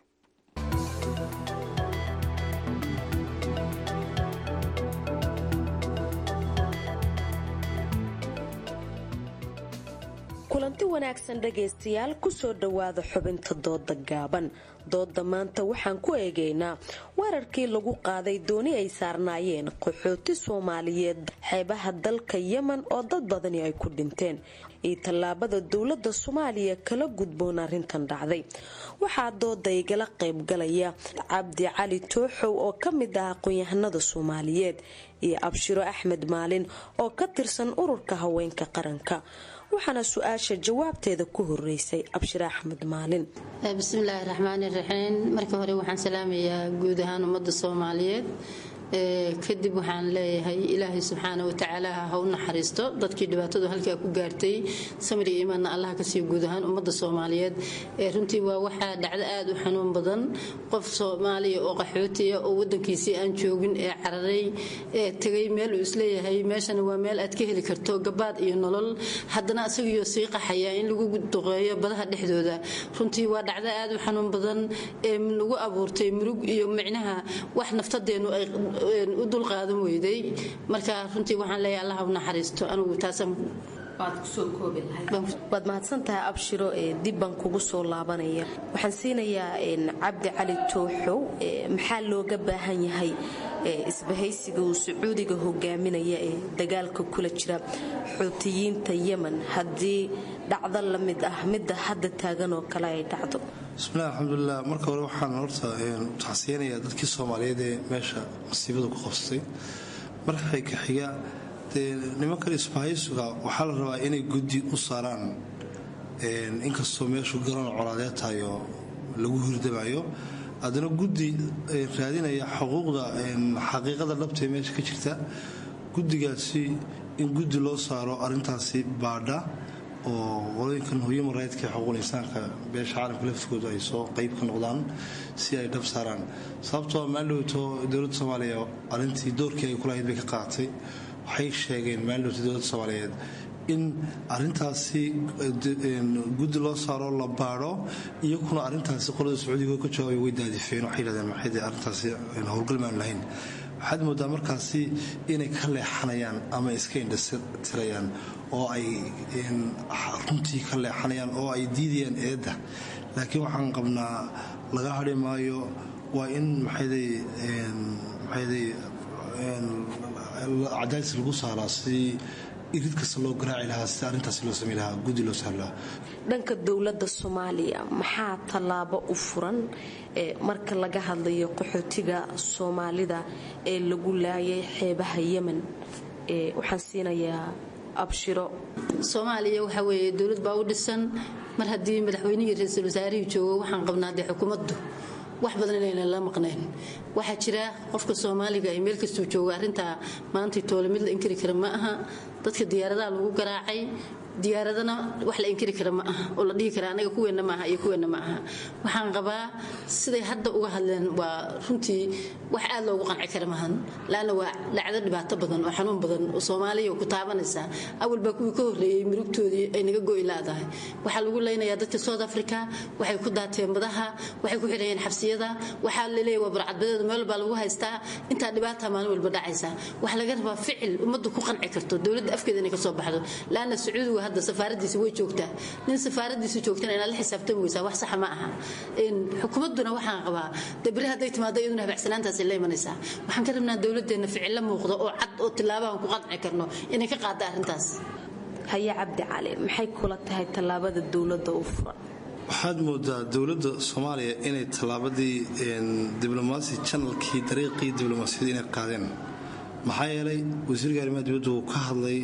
kulanti wanaagsan dhagaystayaal ku soo dhawaada xubinta dooda gaaban. dooda maanta waxaan ku eegaynaa weerarkii lagu qaaday dooni ay saarnaayeen qaxooti Soomaaliyeed xeebaha dalka Yemen oo dad badani ay ku dhinteen iyo tallaabada dawladda Soomaaliya kala gudboon arrintan dhacday. waxaa dooda igala qayb galaya Cabdi Cali Tooxow oo ka mid ah aqoon-yahanada Soomaaliyeed iyo Abshiro Axmed Maalin oo ka tirsan ururka haweenka qaranka. waxaana su'aasha jawaabteeda ku horeysay Abshiro Axmed Maalin. bismillaahi raxmaani raxiim. markii hore waxaan salaamayaa guud ahaan ummadda Soomaaliyeed kadib waxaan leeyahay ilaahay subxaanahu wa tacaala ha u naxariisto dadkii dhibaatadu halkaa ku gaartay samir iyo iimaan Allah ka sii guud ahaan ummadda Soomaaliyeed. runtii waa waxa dhacdo aad u xanuun badan qof Soomaali oo qaxootiya oo wadankiisii aan joogin ee cararay ee tagay meel uu isleeyahay meeshan waa meel aad ka heli karto gabaad iyo nolol haddana asagiyo sii qaxaya in lagu duqeeyo badaha dhexdooda. runtii waa dhacdo aad u xanuun badan ee lagu abuurtay murug iyo micnaha wax naftadeenu ay u dul qaadan weyday. marka runtii waxaan leeyahay Allah ha u naxariisto anigu taasan waad mahadsantahay Abshiro dib baan kugu soo laabanaya. waxaan siinayaa Cabdi Cali Tooxow maxaa looga baahan yahay isbahaysiga uu Sacuudiga hogaaminaya ee dagaalka kula jira xuutiyiinta Yemen haddii dhacdo la mid ah midda hadda taagan oo kale ay dhacdo. bismillaah alxamdulilah. marka hore waxaan horta taxsiinayaa dadkii Soomaaliyeed ee meesha masiibadu ku qabsatay. markay ka xiga nimankan isbahaysiga waxaa la rabaa inay guddi u saaraan inkastoo meeshu garan colaadeed tahay oo lagu hurdamayo haddana guddi raadinaya xuquuqda xaqiiqada dhabtae meesha ka jirta guddigaasi in guddi loo saaro arrintaasi baadha oo qolooyinkan human rightska xuquuqul insaanka beesha caalamka laftigooda ay soo qayb ka noqdaan si ay dhab saaraan sababtoo maaldhowto dowladda soomaaliya arrintii doorkii ay kulahayd bay ka qaadatay waxay sheegeen maaldhowto dowladda soomaaliyeed in arrintaasi guddi loo saaro la baadho iyaguna arrintaasi qolada sacuudiga ka jawaabay way daadifeen waxay yidhahdeen maxay arrintaasi howlgal maan lahayn waxaad moodaa markaasi inay ka leexanayaan ama iska indhatirayaan oo ay runtii ka leexanayaan oo ay diidayaan eedda laakiin waxaan qabnaa laga hadhi maayo waa in maxayday cadaadis lagu saaraa si irid kasta loo garaaci lahaa si arrintaasi loo samey lahaa guddi loo saari lahaa dhanka dowladda soomaaliya maxaa tallaabo u furan marka laga hadlayo qaxootiga soomaalida ee lagu laayay xeebaha yemen waxaan siinayaa abshiro soomaaliya waxaa weeye dowlad baa u dhisan mar haddii madaxweynihii ra-iisul wasaarihii joogo waxaan qabnaa dee xukuumaddu wax badan inaynan la maqnayn waxaa jira qofka soomaaliga ee meel kastuu jooga arrintaa maantay toole mid la inkiri kara ma aha dadka diyaaradaha lagu garaacay diyaaradana wax la inkiri kara ma aha oo la dhihi kara anaga kuweenna maaha iyo kuweenna ma aha waxaan qabaa siday hadda uga hadleen waa runtii wax aad loogu qanci kara maahan laana waa dhacdo dhibaato badan oo xanuun badan oo soomaaliya ku taabanaysa awalbaa kuwii ka horreeyey murugtoodii ay naga go'i laadahay waxaa lagu leynayaa dadka south africa waxay ku daateen badaha waxay ku xidhayeen xabsiyada waxaa laleeyahay waa barcadbadeedu meel baa lagu haystaa intaa dhibaata maalin walba dhacaysa waxa laga rabaa ficil ummaddu ku qanci karto dowladda afkeeda inay ka soo baxdo laana sacuudiga hadda safaaradiisa way joogtaa nin safaaradiisa joogtana inaad la xisaabtami weysaa wax saxa ma aha xukuumadduna waxaan qabaa dabri hadday timaado iyaduna habacsanaantaasay la imanaysaa waxaan ka rabnaa dowladdeena ficilla muuqdo oo cad oo tilaabahan ku qanci karno inay ka qaada arrintaas haye cabdi cali maxay kula tahay tallaabada dowladda u furan waxaad moodaa dowladda soomaaliya inay tallaabadii diblomaasi janalkii dariiqii diblomaasiyada inay qaadeen maxaa yeelay wasiirka arrimaha dibadda uu ka hadlay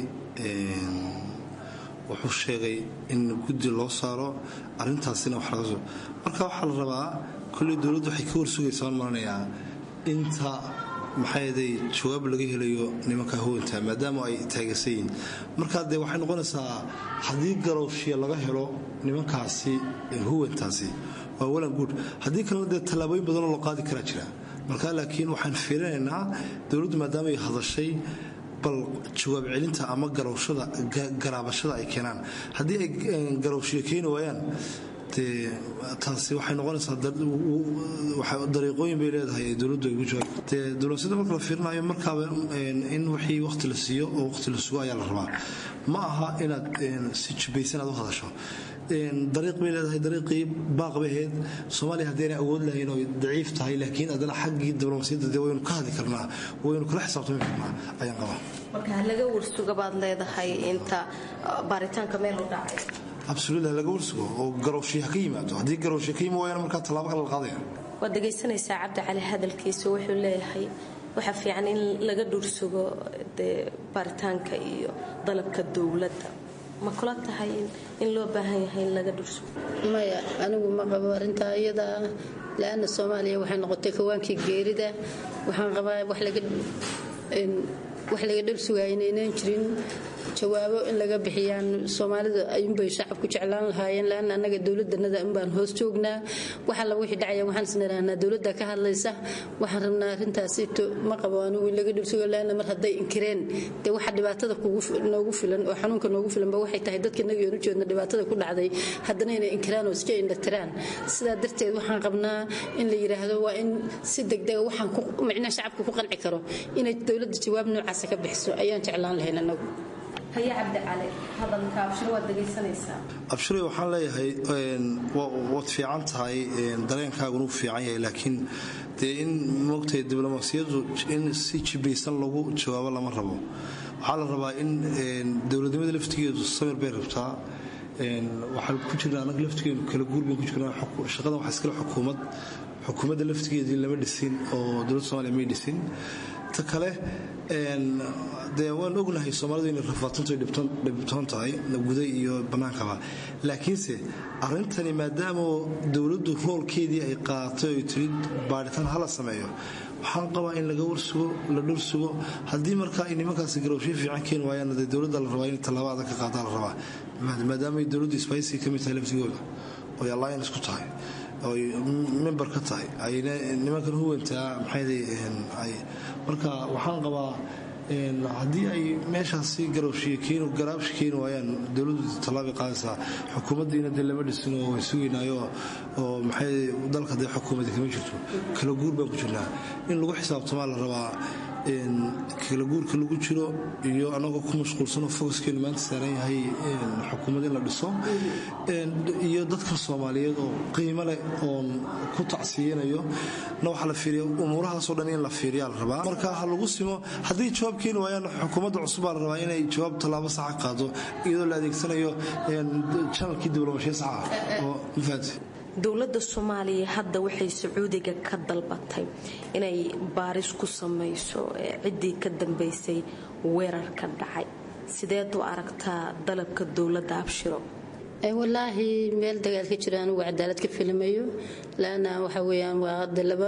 wuxuu sheegay in guddi loo saaro arrintaasina wax laga soo marka waxaa la rabaa kolley dowladdu waxay ka warsugaysaa waan maranayaa inta maxayday jawaab laga helayo nimanka huwanta maadaama ay taageersan yihiin markaa dee waxay noqonaysaa haddii garowshiya laga helo nimankaasi huwantaasi waa walan guud haddii kalena dee tallaabooyin badanoo loo qaadi karaa jira markaa laakiin waxaan fiirinaynaa dowladdu maadaama ay hadashay bal jawaab celinta ama garaabashada ay keenaan haddii ay garowshiya keeni waayaan dee taasi waxay noqonaysaa dariiqooyin bay leedahay ee dowladdu ay ugu jawaab dee dowladsiyada marka la fiirinayo markaaba in wixii waqti la siiyo oo waqti la sugo ayaa la rabaa ma aha inaad si jubaysan aad u hadasho dariiq bay leedahay dariiqii baaq bay ahayd soomaaliya haddayna awood lahayn oo daciif tahay laakiin haddana xaggii diblomaasiyadda dee waynu ka hadli karnaa waynu kala xisaabtami karnaa ayaan qabaa marka laga warsuga baad leedahay inta baaritaanka meel u dhacay absolutely laga warsugo oo garowshiya ka yimaado haddii garowshiya ka yimi waayana markaa tallaabo kale la qaadaya waad dhegaysanaysaa cabdi cali hadalkiisa wuxuu leeyahay waxaa fiican in laga dhursugo dee baaritaanka iyo dalabka dowladda ma kula tahay in loo baahan yahay in laga dhursugo maya anigu ma qabo arrintaa iyada laana soomaaliya waxay noqotay kawaankii geerida waxaan qabaa wax laga dhursugaaya inaynaan jirin jawaabo in laga bixiyaan soomaalida ayuunbay shacabku jeclaan lahaayeen laana annaga dowladanada unbaan hoos joognaa waxa la wixii dhacaya waxaan isnirahnaa dowladda ka hadlaysa waxaan rabnaa arrintaasi ma qabo anigu in laga dhursugo laana mar hadday inkireen dee waxa dhibaatada noogu filan oo xanuunka noogu filanba waxay tahay dadka naga yoonu jeedna dhibaatada ku dhacday haddana inay inkiraan oo iska indhatiraan sidaa darteed waxaan qabnaa in la yidhaahdo waa in si degdega waxaan micnaha shacabka ku qanci karo inay dowladda jawaab noocaasa ka bixiso ayaan jeclaan lahayn anagu haye cabdi cali hadalka abshiro waad dhegaysanaysaa abshiro waxaan leeyahay waad fiican tahay dareenkaaguna u fiican yahay laakiin dee in moogtahay diblomaasiyaddu in si jibaysan lagu jawaabo lama rabo waxaa la rabaa in dowladnimada laftigeedu samir bay rabtaa waxaan ku jirnaa anaga laftigeedu kala guur bayn ku jirnaa shaqadan waxaa iskale xukuumadda laftigeedii lama dhisin oo dowladda soomaaliya may dhisin ta kale dee waan ognahay soomaalidu inay rafaatuntu dhibtoon tahay guda iyo bannaankaba laakiinse arrintani maadaama dowladdu roolkeedii ay qaadatay oy tiri baadhitaan hala sameeyo waxaan qabaa in laga warsugo la dhursugo haddii markaa ay nimankaasi garowshiyo fiican keeni waayaan dee dowladda la rabaa in tallaabo adag ka qaadaa la rabaa maadaama ay dowladdu isbaaysi ka mid tahay laftigooda oy alliance ku tahay oy member ka tahay ayna nimankan huwantaa maxay marka waxaan qabaa haddii ay meeshaasi garaabshi keeni waayaan dowladdu tallaabay qaadaysaa xukuumaddiina dee lama dhisin oo way sugaynaayo oo maxay dalka dee xukuumadda kama jirto kala guur baan ku jirnaa in lagu xisaabtamaa la rabaa kala guurka lagu jiro iyo anagoo ku mashquulsanoo focuskeenu maanta saaran yahay xukuumad in la dhiso iyo dadka soomaaliyeed oo qiimo leh oon ku tacsiyanayo na waxaa la fiiriya umuurahaasoo dhan in la fiiriyaa la rabaa marka ha lagu simo haddii jawaab keeni waayaan xukuumadda cusub baa la rabaa inay jawaab tallaabo saxa qaado iyadoo la adeegsanayo janalkii diblomaashiya saxa oo mafahanti dowladda soomaaliya hadda waxay sacuudiga ka dalbatay inay baaris ku samayso ciddii ka dambaysay weerarka dhacay sideed u aragtaa dalabka dowladda abshiro walaahi meel dagaal ka jira anigu cadaalad ka filmayo laana waxa weeyaan waa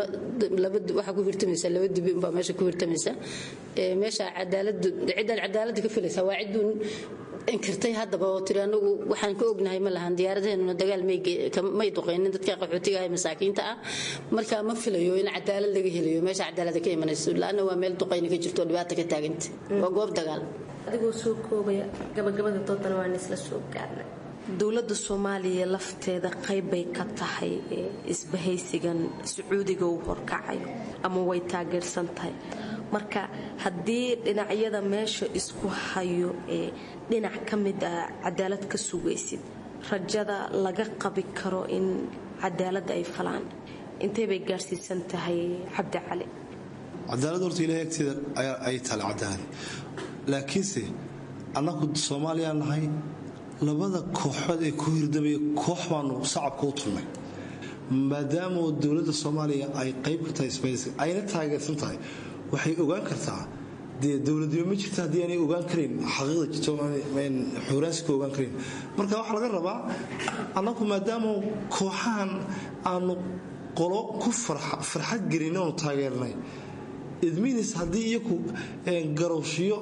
waxa ku hirtamaysa laba dibi baa meesha ku hirtamaysa meesha cadaalad ka filaysa waa ciduun inkirtay haddaba oo tiri anagu waxaan ka ognahay ma lahan diyaaradaheennuna dagaal may duqeynin dadka qaxootiga ah masaakiinta ah marka ma filayo in cadaalad laga helayo meesha cadaalad ka imanayso laana waa meel duqeyni ka jirto dhibaato ka taaganta waa goob dagaal adigoo soo koobaya gabagabada doodana waan isla soo gaarnay dowladda soomaaliya lafteeda qaybbay ka tahay isbahaysigan sacuudiga uu horkacayo ama way taageersan tahay marka haddii dhinacyada meesha isku hayo dhinac ka mid ah cadaalad ka sugaysid rajada laga qabi karo in cadaaladda ay falaan intee bay gaarsiisan tahay cabdi cali cadaalad horta ilahay agteeda ay taala cadaalad laakiinse annagu soomaaliya nahay labada kooxood ee ku hirdamaya koox baanu sacabka u tulnay maadaama dowladda soomaaliya ay qayb ka tahay isbaysi ayna taageersan tahay waxay ogaan kartaa dee dowladnimo ma jirta haddii aanay ogaan karin xaqiiqda jirto xuuraansi ka ogaan karin marka waxaa laga rabaa annagu maadaama kooxahan aanu qolo ku farxad gelin oonu taageernay idminis haddii iyaku garowshiyo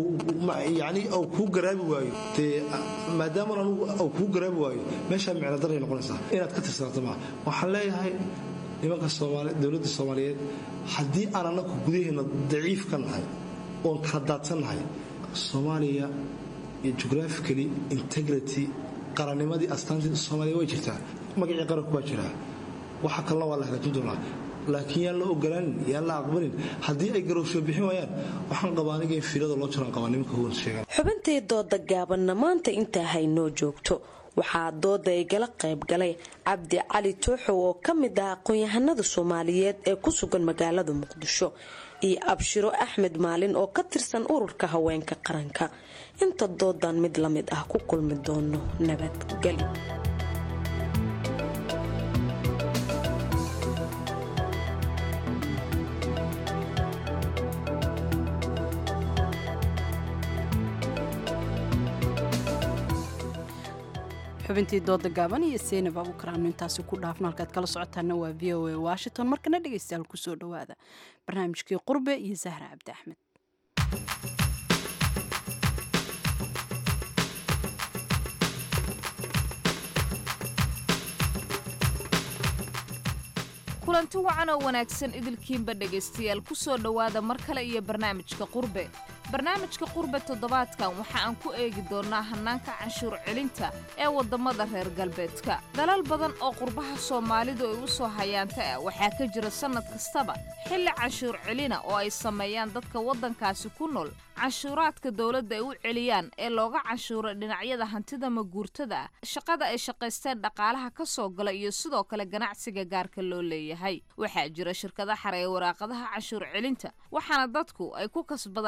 yani au kuu garaabi waayo dee maadaama anugu au kuu garaabi waayo meeshaa micno daray noqonaysaa inaad ka tirsanaato maa waxaan leeyahay nimanka dowladda soomaaliyeed haddii aan annaku gudaheena daciif ka nahay oon kala daadsan nahay soomaaliya iyo geographically integrity qarannimadii astaantii soomaaliya way jirtaa magacii qaranku waa jiraa waxa kalena waa la hagaajin doonaa laakiin yaan la ogolaanin yaan la aqbalin haddii ay garowsho bixin waayaan waxaan qabaa aniga in fiilada loo jiraan qabaa nimanka huwan sheegaan xubintii dooda gaabanna maanta intaa haynoo joogto waxaa dooda ay gala qayb galay cabdi cali tooxow oo ka mid ah aqoon-yahanada soomaaliyeed ee ku sugan magaalada muqdisho iyo abshiro axmed maalin oo ka tirsan ururka haweenka qaranka inta doodan mid la mid ah ku kulmi doono nabadgeli xubintii dooda gaaban iyo seynab abuukaraano intaasi ku dhaafno halkaad kala socotaana waa v o a washington markana dhegaystayaal kusoo dhowaada barnaamijkii qurbe iyo sahra cabdi axmed kulanti wacan oo wanaagsan idilkiinba dhegaystayaal ku soo dhowaada mar kale iyo barnaamijka qurbe barnaamijka qurbe toddobaadkan waxa aan ku eegi doonnaa hannaanka canshuur celinta ee waddamada reer galbeedka dalal badan oo qurbaha soomaalidu ay u soo hayaanta ah waxaa ka jira sannad kastaba xilli canshuur celina oo ay sameeyaan dadka waddankaasi ku nool canshuuraadka dowladda ay u celiyaan ee looga canshuuro dhinacyada hantida maguurtada ah shaqada ay shaqaysteen dhaqaalaha ka soo gala iyo sidoo kale ganacsiga gaarka loo leeyahay waxaa jira shirkada xareeya waraaqadaha canshuur celinta waxaana dadku ay ku kasbadaan marka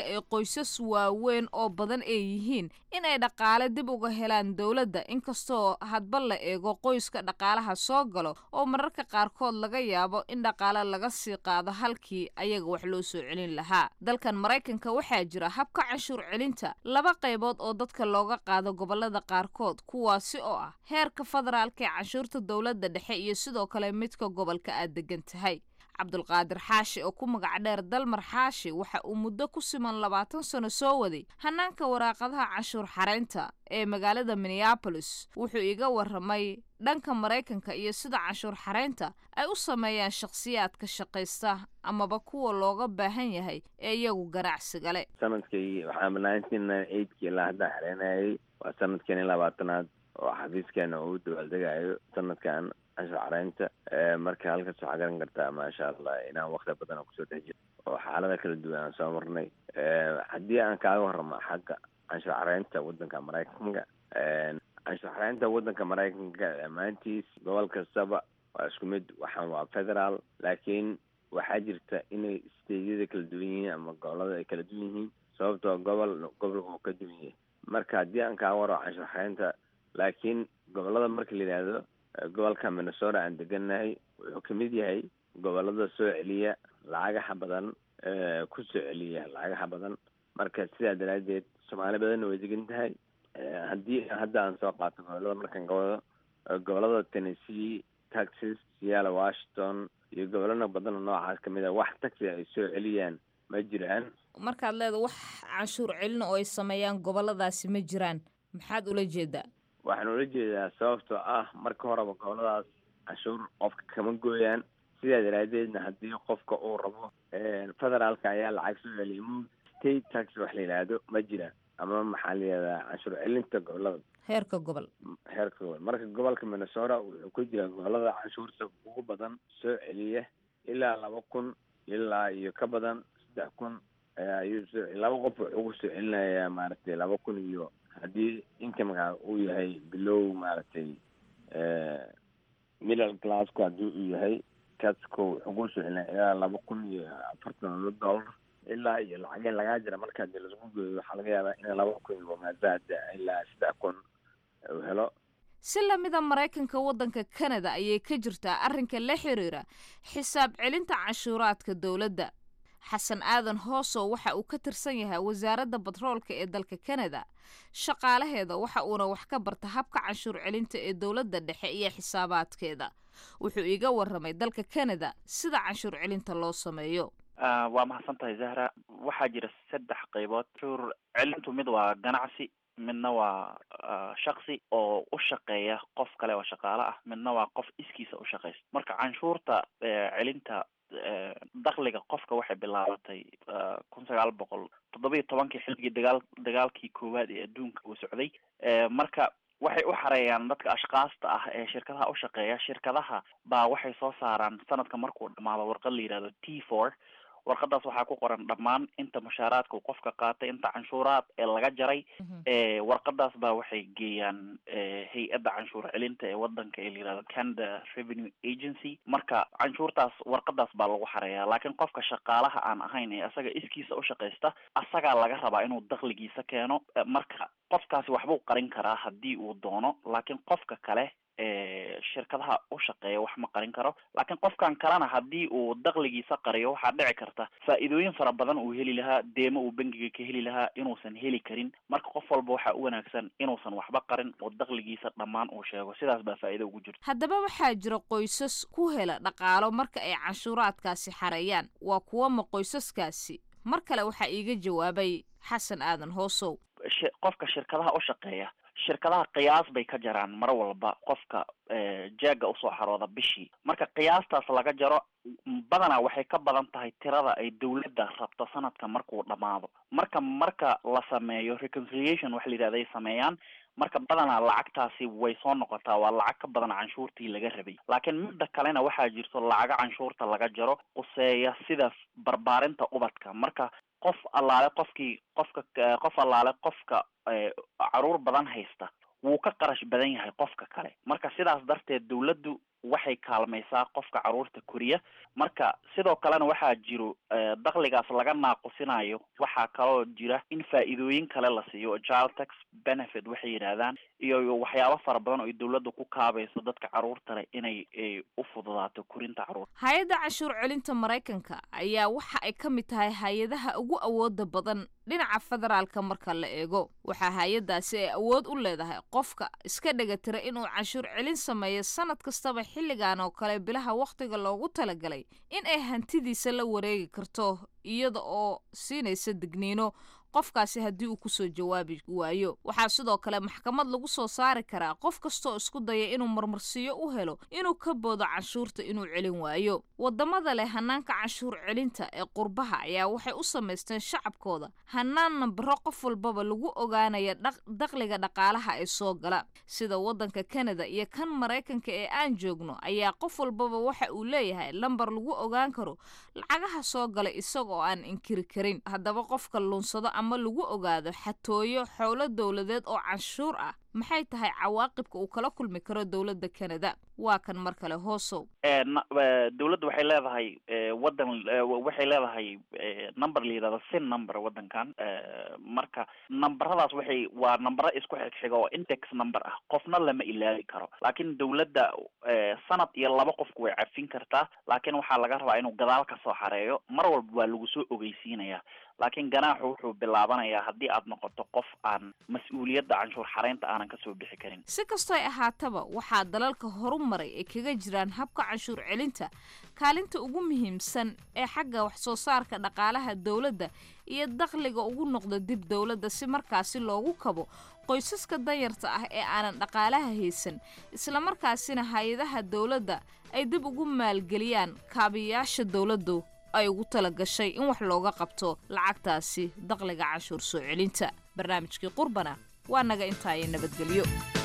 ay qoysas waaweyn oo badan ay yihiin in ay dhaqaale dib uga helaan dowladda inkastoo hadba la eego qoyska dhaqaalaha soo galo oo mararka qaarkood laga yaabo in dhaqaale laga sii qaado halkii ayaga wax loo soo celin lahaa dalkan maraykanka waxaa jira habka canshuur celinta laba qaybood oo dadka looga qaado gobolada qaarkood kuwaasi oo ah heerka federaalka ee canshuurta dowladda dhexe iyo sidoo kale midka gobolka aad degan tahay cabdulqaadir xaashi oo ku magac dheer dalmar xaashi waxa uu muddo ku siman 20 sano soo waday hanaanka waraaqadaha canshuur xareynta ee magaalada Minneapolis wuxuu iga waramay dhanka Mareykanka iyo sida canshuur xareynta ay u sameeyaan shakhsiyaadka shaqaysta amaba kuwa looga baahan yahay ee iyagu ganacsiga leh sanadkii waxaan 1998 ilaa hadda xareynayay waa sanadkii 20aad oo xafiiskeena uu dawaldegayo sanadkan canshuur xareynta marka halkaas waxaa garan kartaa maasha Allah inaan waqti badan ku soo dhexjiro oo xaalada kala duwan aan soo marnay haddii aan kaaga warramo xagga canshuur xareynta waddanka Mareykanka canshuur xareynta waddanka Mareykanka maantiis gobol kastaba waa isku mid waxaan waa federal laakiin waxaa jirta inay steedyada kala duwan yihiin ama gobolada ay kala duwan yihiin sababtoo gobolka uu ka duwan yahay marka haddii aan kaaga warramo canshuur xareynta laakiin gobolada marka la yidhaahdo gobolka Minnesota aan deganahay wuxuu ka mid yahay gobolada soo celiya lacagaha badan ku soo celiya lacagaha badan marka sidaa daraadeed Soomaali badan way degan tahay haddii hadda aan soo qaato gobolada markaan gobolo gobolada Tennessee Texas Seattle Washington iyo gobolada badan oo noocaas kamid ah wax taxi ay soo celiyaan ma jiraan markaad leedahay wax canshuur celin oo ay sameeyaan goboladaasi ma jiraan maxaad ula jeedaa waxaan ula jeedaa sababtoo ah marka horeba goboladaas canshuur qofka kama gooyaan sidaa daraadeedna haddii qofka uu rabo federaalka ayaa lacag soo celiya state tax wax la yidhaahdo ma jiraan ama maxaa la yidhahdaa canshuur celinta gobolada heerka gobol marka gobolka Minnesota wuxuu ku jiraa gobolada canshuurta ugu badan soo celiya ilaa 2,000 ilaa iyo ka badan 3,000 ayuu laba qof ugu soo celinayaa maaragtay 2,000 iyo haddii income-ka uu yahay below maaragtay middle class-ku haddii uu yahay kasko ugu soo celinaya ilaa $2,040 ilaa iyo lacageen lagaa jira marka haddii laisku geeyo waxaa laga yaabaa in 2,000 maadaada ilaa 3,000 uu helo si lamida Mareykanka waddanka Canada ayay ka jirtaa arrinka la xiriira xisaab celinta canshuuraadka dowladda xasan aadan hooso waxa uu ka tirsan yahay wasaaradda batroolka ee dalka Canada shaqaalaheeda waxa uuna wax ka barta habka canshuur celinta ee dowladda dhexe iyo xisaabaadkeeda wuxuu iga waramay dalka Canada sida canshuur celinta loo sameeyo waa mahadsantahay Zahra waxaa jira 3 qaybood canshuur celintu mid waa ganacsi midna waa shakhsi oo u shaqeeya qof kale oo shaqaale ah midna waa qof iskiisa u shaqeysta marka canshuurta celinta dakhliga qofka waxay bilaabatay 1917 xilligii dagaalkii koowaad ee adduunka uu socday marka waxay u xareeyaan dadka ashqaasta ah ee shirkadaha u shaqeeya shirkadaha baa waxay soo saaraan sanadka markuu dhamaado warqad la yiraahdo T4 warqadaas waxaa ku qoran dhammaan inta mushaaraadka uu qofka qaatay inta canshuuraad ee laga jaray warqadaas baa waxay geeyaan hay-adda canshuur celinta ee wadanka ee la yirahdo Canada Revenue Agency marka canshuurtaas warqadaas baa lagu xareeyaa laakiin qofka shaqaalaha aan ahayn ee asaga iskiisa u shaqeysta asagaa laga rabaa inuu dakhligiisa keeno marka qofkaasi waxbuu qarin karaa haddii uu doono laakiin qofka kale shirkadaha u shaqeeya wax ma qarin karo laakiin qofkan kalena haddii uu dakhligiisa qariyo waxaa dhici karta faa'iidooyin fara badan uu heli lahaa deemo uu bangiga ka heli lahaa inuusan heli karin marka qof walba waxaa u wanaagsan inuusan waxba qarin oo dakhligiisa dhammaan uu sheego sidaas baa faa'iido ugu jirta haddaba waxaa jira qoysas ku hela dhaqaalo marka ay canshuuraadkaasi xareeyaan waa kuwa ma qoysaskaasi mar kale waxaa iiga jawaabay xasan aadan hoosow qofka shirkadaha u shaqeeya shirkadaha qiyaas bay ka jaraan mar walba qofka jeega usoo xarooda bishii marka qiyaastaas laga jaro badanaa waxay ka badan tahay tirada ay dowladda rabto sanadka markuu dhamaado marka la sameeyo reconciliation wax la yidhahda ay sameeyaan marka badanaa lacagtaasi way soo noqotaa waa lacag ka badan canshuurtii laga rabay laakiin midda kalena waxaa jirto lacaga canshuurta laga jaro quseeya sida barbaarinta ubadka marka qof allaale qofka caruur badan haysta wuu ka qarash badan yahay qofka kale marka sidaas darteed dowladdu waxay kaalmaysaa qofka caruurta koriya. Marka sidoo kalena waxaa jiro dakhligaas laga naaqusinayo waxaa kaloo jira in faa'iidooyin kale la siiyo child tax benefit waxay yidhaahdaan iyo waxyaabo fara badan oo ay dawladda ku kaabayso dadka caruurta leh inay u fududaato korinta caruurta. hay-adda canshuur celinta Mareykanka ayaa waxa ay ka mid tahay hay-adaha ugu awooda badan dhinaca federaalka marka la eego. waxaa hay-addaasi ay awood u leedahay qofka iska dhagatira inuu canshuur celin sameeyo sanad kastaba xilligan oo kale bilaha waqtiga loogu talagalay in ay hantidiisa la wareegi karto iyada oo siinaysa digniino qofkaasi haddii uu ku soo jawaabi waayo. waxaa sidoo kale maxkamad lagu soo saari karaa qof kastoo isku daya inuu marmarsiyo u helo inuu ka boodo canshuurta inuu celin waayo. wadamada leh hanaanka canshuur celinta ee qurbaha ayaa waxay u samaysteen shacabkooda hanaan nambaro qof walbaba lagu ogaanaya dakhliga dhaqaalaha ee soo gala. sida wadanka Canada iyo kan Mareykanka ee aan joogno ayaa qof walbaba waxa uu leeyahay lambar lagu ogaan karo lacagaha soo gala isagoo aan inkiri karin. haddaba qofka lunsado ama lagu ogaado xatooyo xoolo dawladeed oo canshuur ah maxay tahay cawaaqibka uu kala kulmi karo dawladda Canada? waa kan mar kale hoosow. dawladda waxay leedahay waxay leedahay number la yiraahdo sin number wadankan. marka numberadaas waa nambaro isku xigxiga oo index number ah, qofna lama ilaawi karo. laakiin dawladda sanad iyo 2 qofku way cafin kartaa, laakiin waxaa laga rabaa inuu gadaal ka soo xareeyo. mar walba waa lagu soo ogeysiinaya, laakiin ganaaxu wuxuu bilaabanayaa haddii aad noqoto qof aan mas-uuliyadda canshuur xareynta aanan ka soo bixi karin. si kastoo ay ahaataba waxaa dalalka horumaray ay kaga jiraan habka canshuur celinta kaalinta ugu muhiimsan ee xagga wax soo saarka dhaqaalaha dawladda iyo dakhliga ugu noqda dib dawladda si markaasi loogu kabo qoysaska danyarta ah ee aanan dhaqaalaha haysan, isla markaasina hay-adaha dawladda ay dib ugu maalgeliyaan kaabiyaasha dawladdu ay ugu tala gashay in wax looga qabto lacagtaasi dakhliga canshuur soo celinta. barnaamijkii qurbana waa naga intaay nabadgelyo.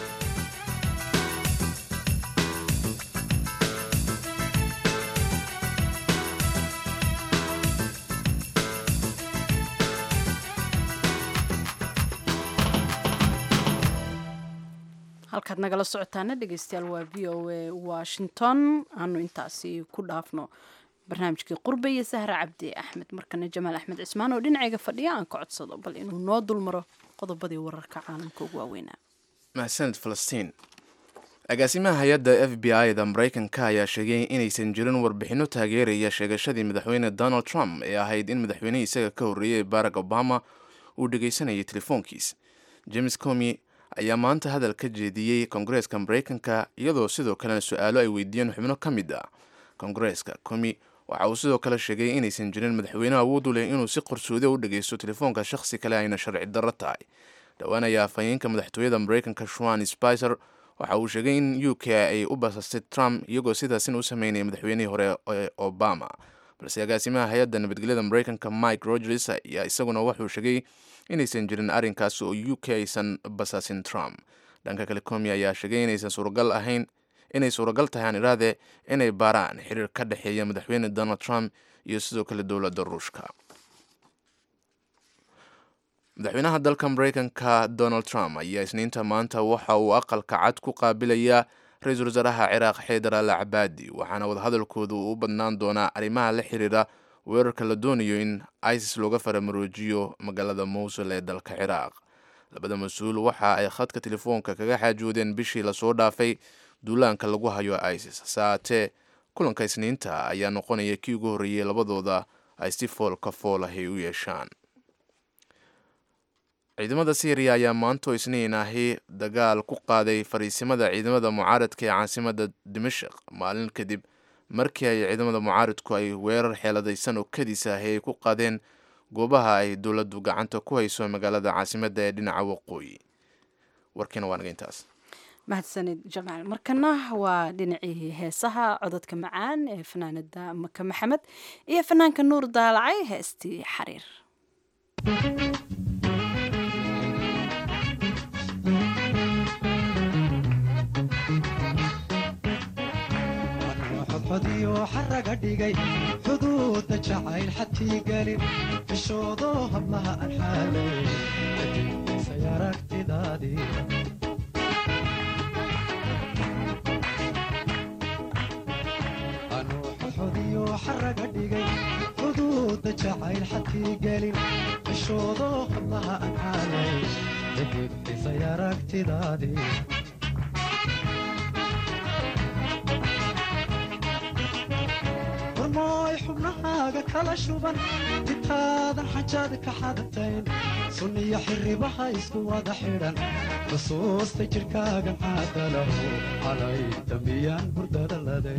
halkaad nagala socotaana dhegeystayaal waa VOA Washington. aanu intaasi ku dhaafno barnaamijkii qurbe iyo Sahra Cabdi Axmed. markana Jamaal Axmed Cismaan oo dhinacayga fadhiya aan ka codsado bal inuu noo dulmaro qodobadii wararka caalamka ugu waaweynaa. mahadsanid Falastiin. agaasimaha hay-adda FBI-da Mareykanka ayaa sheegay inaysan jirin warbixino taageeraya sheegashadii madaxweyne Donald Trump ee ahayd in madaxweynihii isaga ka horreeyay Barack Obama uu dhegeysanayay telefoonkiis. James Comey ayaa maanta hadal ka jeediyey Koongareeska Mareykanka iyadoo sidoo kalena su-aalo ay weydiiyeen xubno ka mid ah Koongareeska. Comey waxa uu sidoo kale sheegay inaysan jirin madaxweyne awood u leh inuu si qarsoodi u dhageysto telefoonka shakhsi kale ayna sharci darro tahay. dhowaan ayaa afhayeenka madaxtooyada Mareykanka Sean Spicer waxa uu sheegay in UK ay u basastay Trump iyagoo sidaasina u sameynaya madaxweynihii hore ee Obama. balse agaasimaha hay-adda nabadgelyada Mareykanka Mike Rogers ayaa isaguna wuxuu sheegay inaysan jirin arrinkaas oo UK aysan basaasin Trump. dhanka kale Comey ayaa sheegay inaysan suuragal tahay aan iraade inay baaraan xiriir ka dhexeeya madaxweyne Donald Trump iyo sidoo kale dowladda Ruushka. madaxweynaha dalka Mareykanka Donald Trump ayaa isniinta maanta waxa uu aqalka cad ku qaabilayaa ra-iisul wasaaraha Ciraaq Xaydar al-Cabaadi, waxaana wadahadalkoodu u badnaan doonaa arrimaha la xiriira weerarka la doonayo in ISIS looga faramaroojiyo magaalada Mosul ee dalka Ciraaq. labada mas-uul waxa ay khadka telefoonka kaga xaajoodeen bishii lasoo dhaafay duulaanka lagu hayo ISIS. saatee kulanka isniinta ayaa noqonaya kii ugu horreeyay labadooda ay si foolka foolahay u yeeshaan. ciidamada Syria ayaa maanta isniin ahi dagaal ku qaaday fariisimada ciidamada mucaaradka ee caasimadda Dimashq maalin kadib markii ay ciidamada mucaaradku ay weerar xeeladaysan oo kadis ah ay ku qaadeen goobaha ay dowladdu gacanta ku hayso magaalada caasimadda ee dhinaca waqooyi. warkiina waa naga intaas. mahadsanid Jamaal. markana waa dhinacii heesaha codadka macaan ee fanaanada Maka Maxamed iyo fanaanka Nuur Daalacay heestii Xariir. xadiyo xaraga dhigay xuduudda jacayl xatii galin fishoodo hablaha aan xaalay say aragtidaadii xaraga dhigay xuduuda jacayl xadkii gelin cishoodo hablaha aan xaalay xidigtisay aragtidaadii warmooy xubnahaaga kala shuban titaadan xajaad ka xadatayn sunniyo xirribaha isku wada xidhan xusuusta jidhkaaga maxaadalahu calay dambiyaan hurdada laday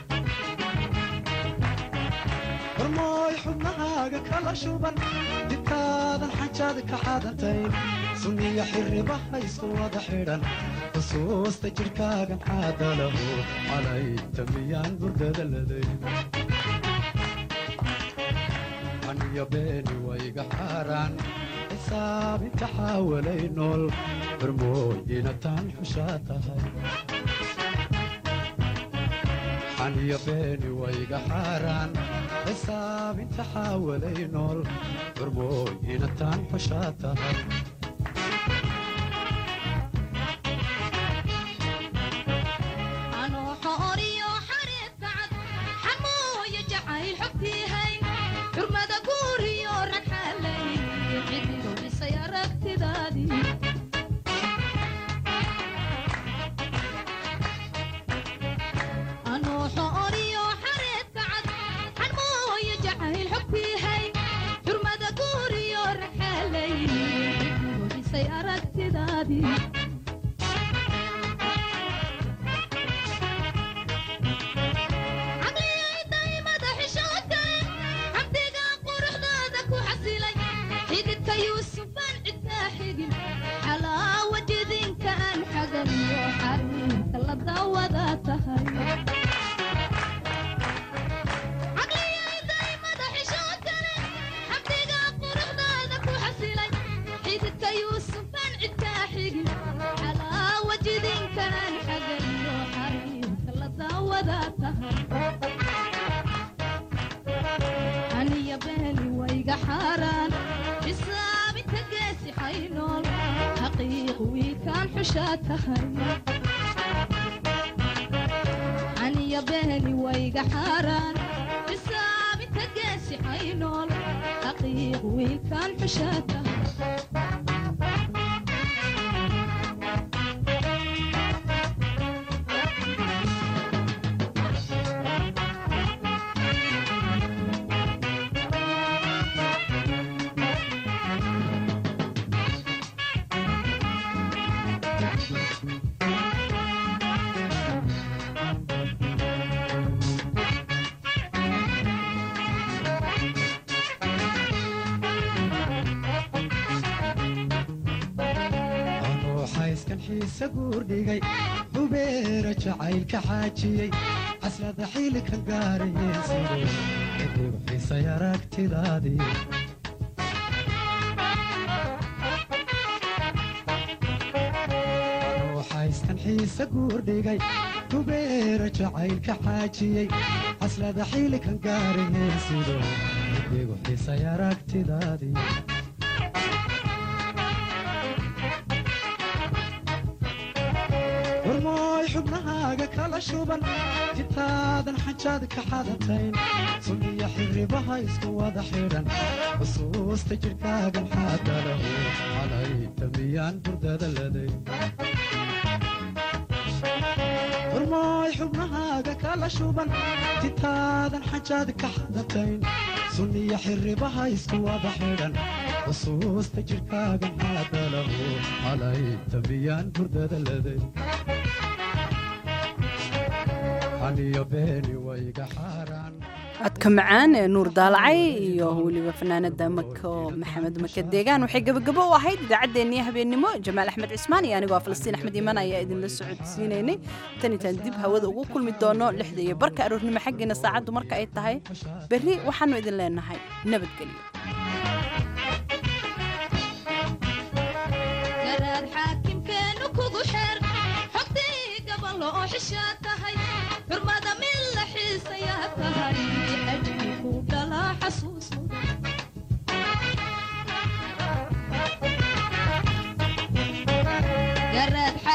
warmooy xubnahaaga kala shuban titaadan xajaad ka xadatayn sunniyo xirribaha isku wada xidhan xusuusta jidhkaaga maxaadalahu calay dambiyaan hurdada laday aniyo beeni wayga xaaraan xisaabinta xaawalay nool barmooyina taan xushaa tahay aniyo beeni wayga xaaraan xisaabinta xaawalay nool barmooyina taan xushaa tahay guurdhigay hubeera jacaylka xaajiyey caslada xiilika gaarayeensiday xidig xisay aragtidaadii ruuxayskan xiise guurdhigay hubeera jacaylka xaajiyey caslada xiilikan gaarayeensiday xidig xisay aragtidaadii warmooy xubnahaaga kala shuban titaadan xajaad ka xadatayn sunniyo xirribaha isku wada xidhan xusuusta jidhkaaga maxaadalahu calay dambiyaan hurdada laday warmooy xubnahaaga kala shuban titaadan xajaad ka xadatayn sunniyo xirribaha isku wada xidhan xusuusta jidhkaaga maxaadalahu calay dambiyaan hurdada laday codka macaan ee nuur daalacay iyo weliba fanaanada mako maxamed make deegaan waxay gabagabo u ahayd idaacaddeenii habeennimo jamaal axmed cismaan iyo anigoo falastiin axmed iimaan ayaa idinla socodsiinaynay tan intaan dib hawada ugu kulmi doono 6:00 aroornimo xaggiina saacaddu marka ay tahay berri waxaanu idin leenahay nabadgelyo xurmada min la xiisayaa tahay ajri ku dhala xasuus garaad